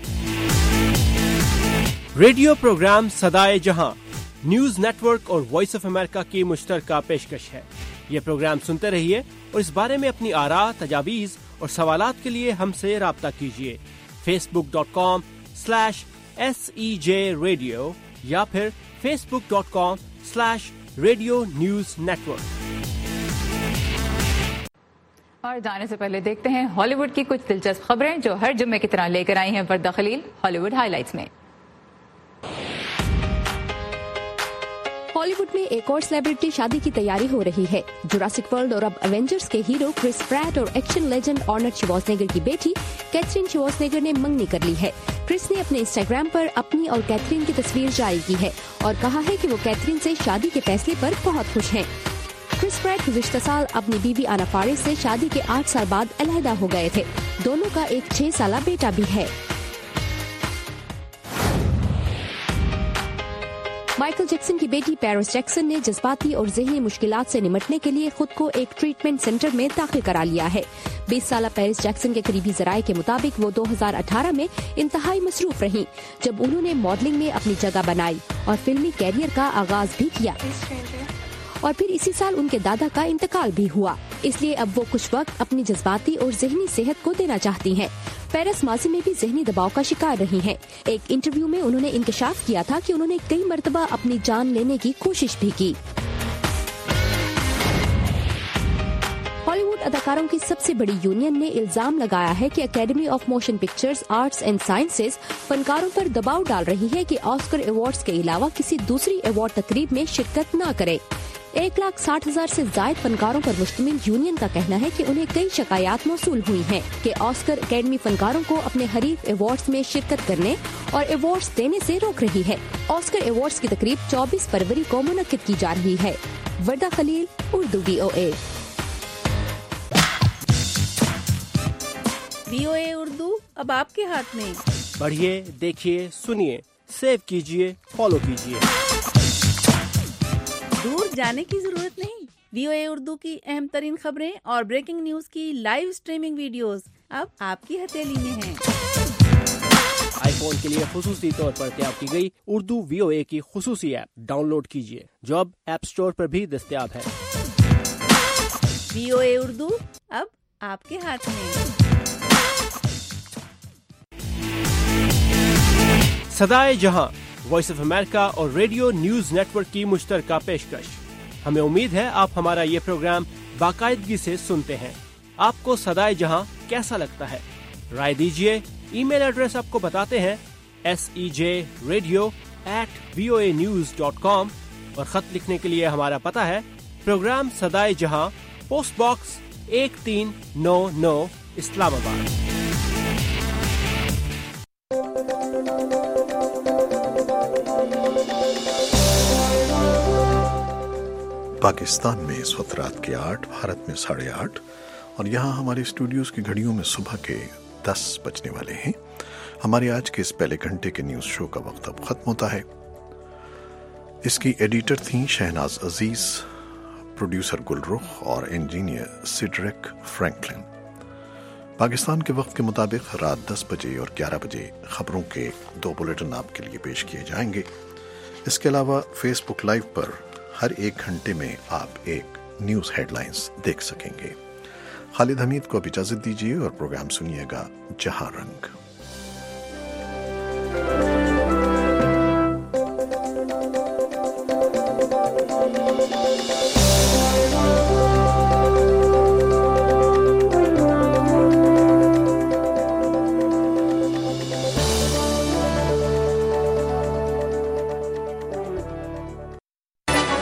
Radio program صدائے جہاں نیوز نیٹ ورک اور وائس آف امریکہ کی مشترکہ پیشکش ہے۔ یہ پروگرام سنتے رہیے اور اس بارے میں اپنی آراء، تجاویز اور سوالات کے لیے ہم سے رابطہ کیجیے۔ Facebook dot com slash S E J radio یا پھر Facebook dot com slash radio news network. اور جانے سے پہلے دیکھتے ہیں ہالی ووڈ کی کچھ دلچسپ خبریں جو ہر جمعے کی طرح لے کر آئی ہیں وردہ خلیل ہالی ووڈ ہائی لائٹس میں۔ ہالی ووڈ میں ایک اور سیلیبریٹی شادی کی تیاری ہو رہی ہے۔ جوراسک ورلڈ اور اب ایونجرز کے ہیرو کرس پریٹ اور ایکشن لیجنڈ آرنولڈ شوارزنیگر کی بیٹی کیتھرین شوارزنیگر نے منگنی کر لی ہے۔ کرس نے اپنے انسٹاگرام پر اپنی اور کیتھرین کی تصویر جاری کی ہے اور کہا ہے کہ وہ کیتھرین سے شادی کے فیصلے پر بہت خوش ہیں۔ کرس پریٹ گزشتہ سال اپنی بیوی آنا فارس سے شادی کے آٹھ سال بعد علیحدہ ہو گئے تھے۔ دونوں کا ایک چھ سالہ بیٹا بھی ہے۔ مائیکل جیکسن کی بیٹی پیرس جیکسن نے جذباتی اور ذہنی مشکلات سے نمٹنے کے لیے خود کو ایک ٹریٹمنٹ سینٹر میں داخل کرا لیا ہے۔ بیس سالہ پیرس جیکسن کے قریبی ذرائع کے مطابق وہ دو ہزار اٹھارہ میں انتہائی مصروف رہیں جب انہوں نے ماڈلنگ میں اپنی جگہ بنائی اور فلمی کیریئر کا آغاز بھی کیا، اور پھر اسی سال ان کے دادا کا انتقال بھی ہوا، اس لیے اب وہ کچھ وقت اپنی جذباتی اور ذہنی صحت کو دینا چاہتی ہیں۔ پیرس ماضی میں بھی ذہنی دباؤ کا شکار رہی ہیں۔ ایک انٹرویو میں انہوں نے انکشاف کیا تھا کہ انہوں نے کئی مرتبہ اپنی جان لینے کی کوشش بھی کی۔ ہالی ووڈ اداکاروں کی سب سے بڑی یونین نے الزام لگایا ہے کہ academy of motion pictures arts and sciences فنکاروں پر دباؤ ڈال رہی ہے کہ آسکر ایوارڈز کے علاوہ کسی دوسری ایوارڈ تقریب میں شرکت نہ کرے۔ ایک لاکھ ساٹھ ہزار سے زائد فنکاروں پر مشتمل یونین کا کہنا ہے کہ انہیں کئی شکایات موصول ہوئی ہیں کہ آسکر اکیڈمی فنکاروں کو اپنے حریف ایوارڈز میں شرکت کرنے اور ایوارڈز دینے سے روک رہی ہے۔ آسکر ایوارڈز کی تقریب چوبیس فروری کو منعقد کی جا رہی ہے۔ وردہ خلیل، اردو وی او اے۔ وی او اے اردو اب آپ کے ہاتھ میں۔ پڑھیے، دیکھیے، سنیے، سیو کیجیے، فالو کیجیے۔ دور جانے کی ضرورت نہیں۔ وی او اے اردو کی اہم ترین خبریں اور بریکنگ نیوز کی لائیو سٹریمنگ ویڈیوز اب آپ کی ہتھیلی میں ہیں۔ آئی فون کے لیے خصوصی طور پر تیار کی گئی اردو وی او اے کی خصوصی ایپ ڈاؤن لوڈ کیجیے جو اب ایپ سٹور پر بھی دستیاب ہے۔ وی او اے اردو اب آپ کے ہاتھ میں۔ صدائے جہاں وائس آف امریکہ اور ریڈیو نیوز نیٹ ورک کی مشترکہ پیشکش۔ ہمیں امید ہے آپ ہمارا یہ پروگرام باقاعدگی سے سنتے ہیں۔ آپ کو صدائے جہاں کیسا لگتا ہے؟ رائے دیجیے۔ ای میل ایڈریس آپ کو بتاتے ہیں، S E J radio at V O A news dot com, اور خط لکھنے کے لیے ہمارا پتہ ہے پروگرام صدائے جہاں، پوسٹ باکس ایک تین نو نو، اسلام آباد۔ पाकिस्तान में इस वक्त रात के आठ, भारत में साढ़े आठ और यहाँ हमारे स्टूडियोज की घड़ियों में सुबह के दस बजने वाले हैं। हमारे आज के इस पहले घंटे के न्यूज शो का वक्त अब खत्म होता है। इसकी एडिटर थी शहनाज अजीज, प्रोड्यूसर गुलरुख और इंजीनियर सिडरिक फ्रैंकलिन। पाकिस्तान के वक्त के मुताबिक रात दस बजे और ग्यारह बजे खबरों के दो बुलेटिन आपके लिए पेश किए जाएंगे। इसके अलावा फेसबुक लाइव पर हर एक घंटे में आप एक न्यूज हेडलाइंस देख सकेंगे। खालिद हमीद को अब इजाजत दीजिए और प्रोग्राम सुनिएगा जहां रंग।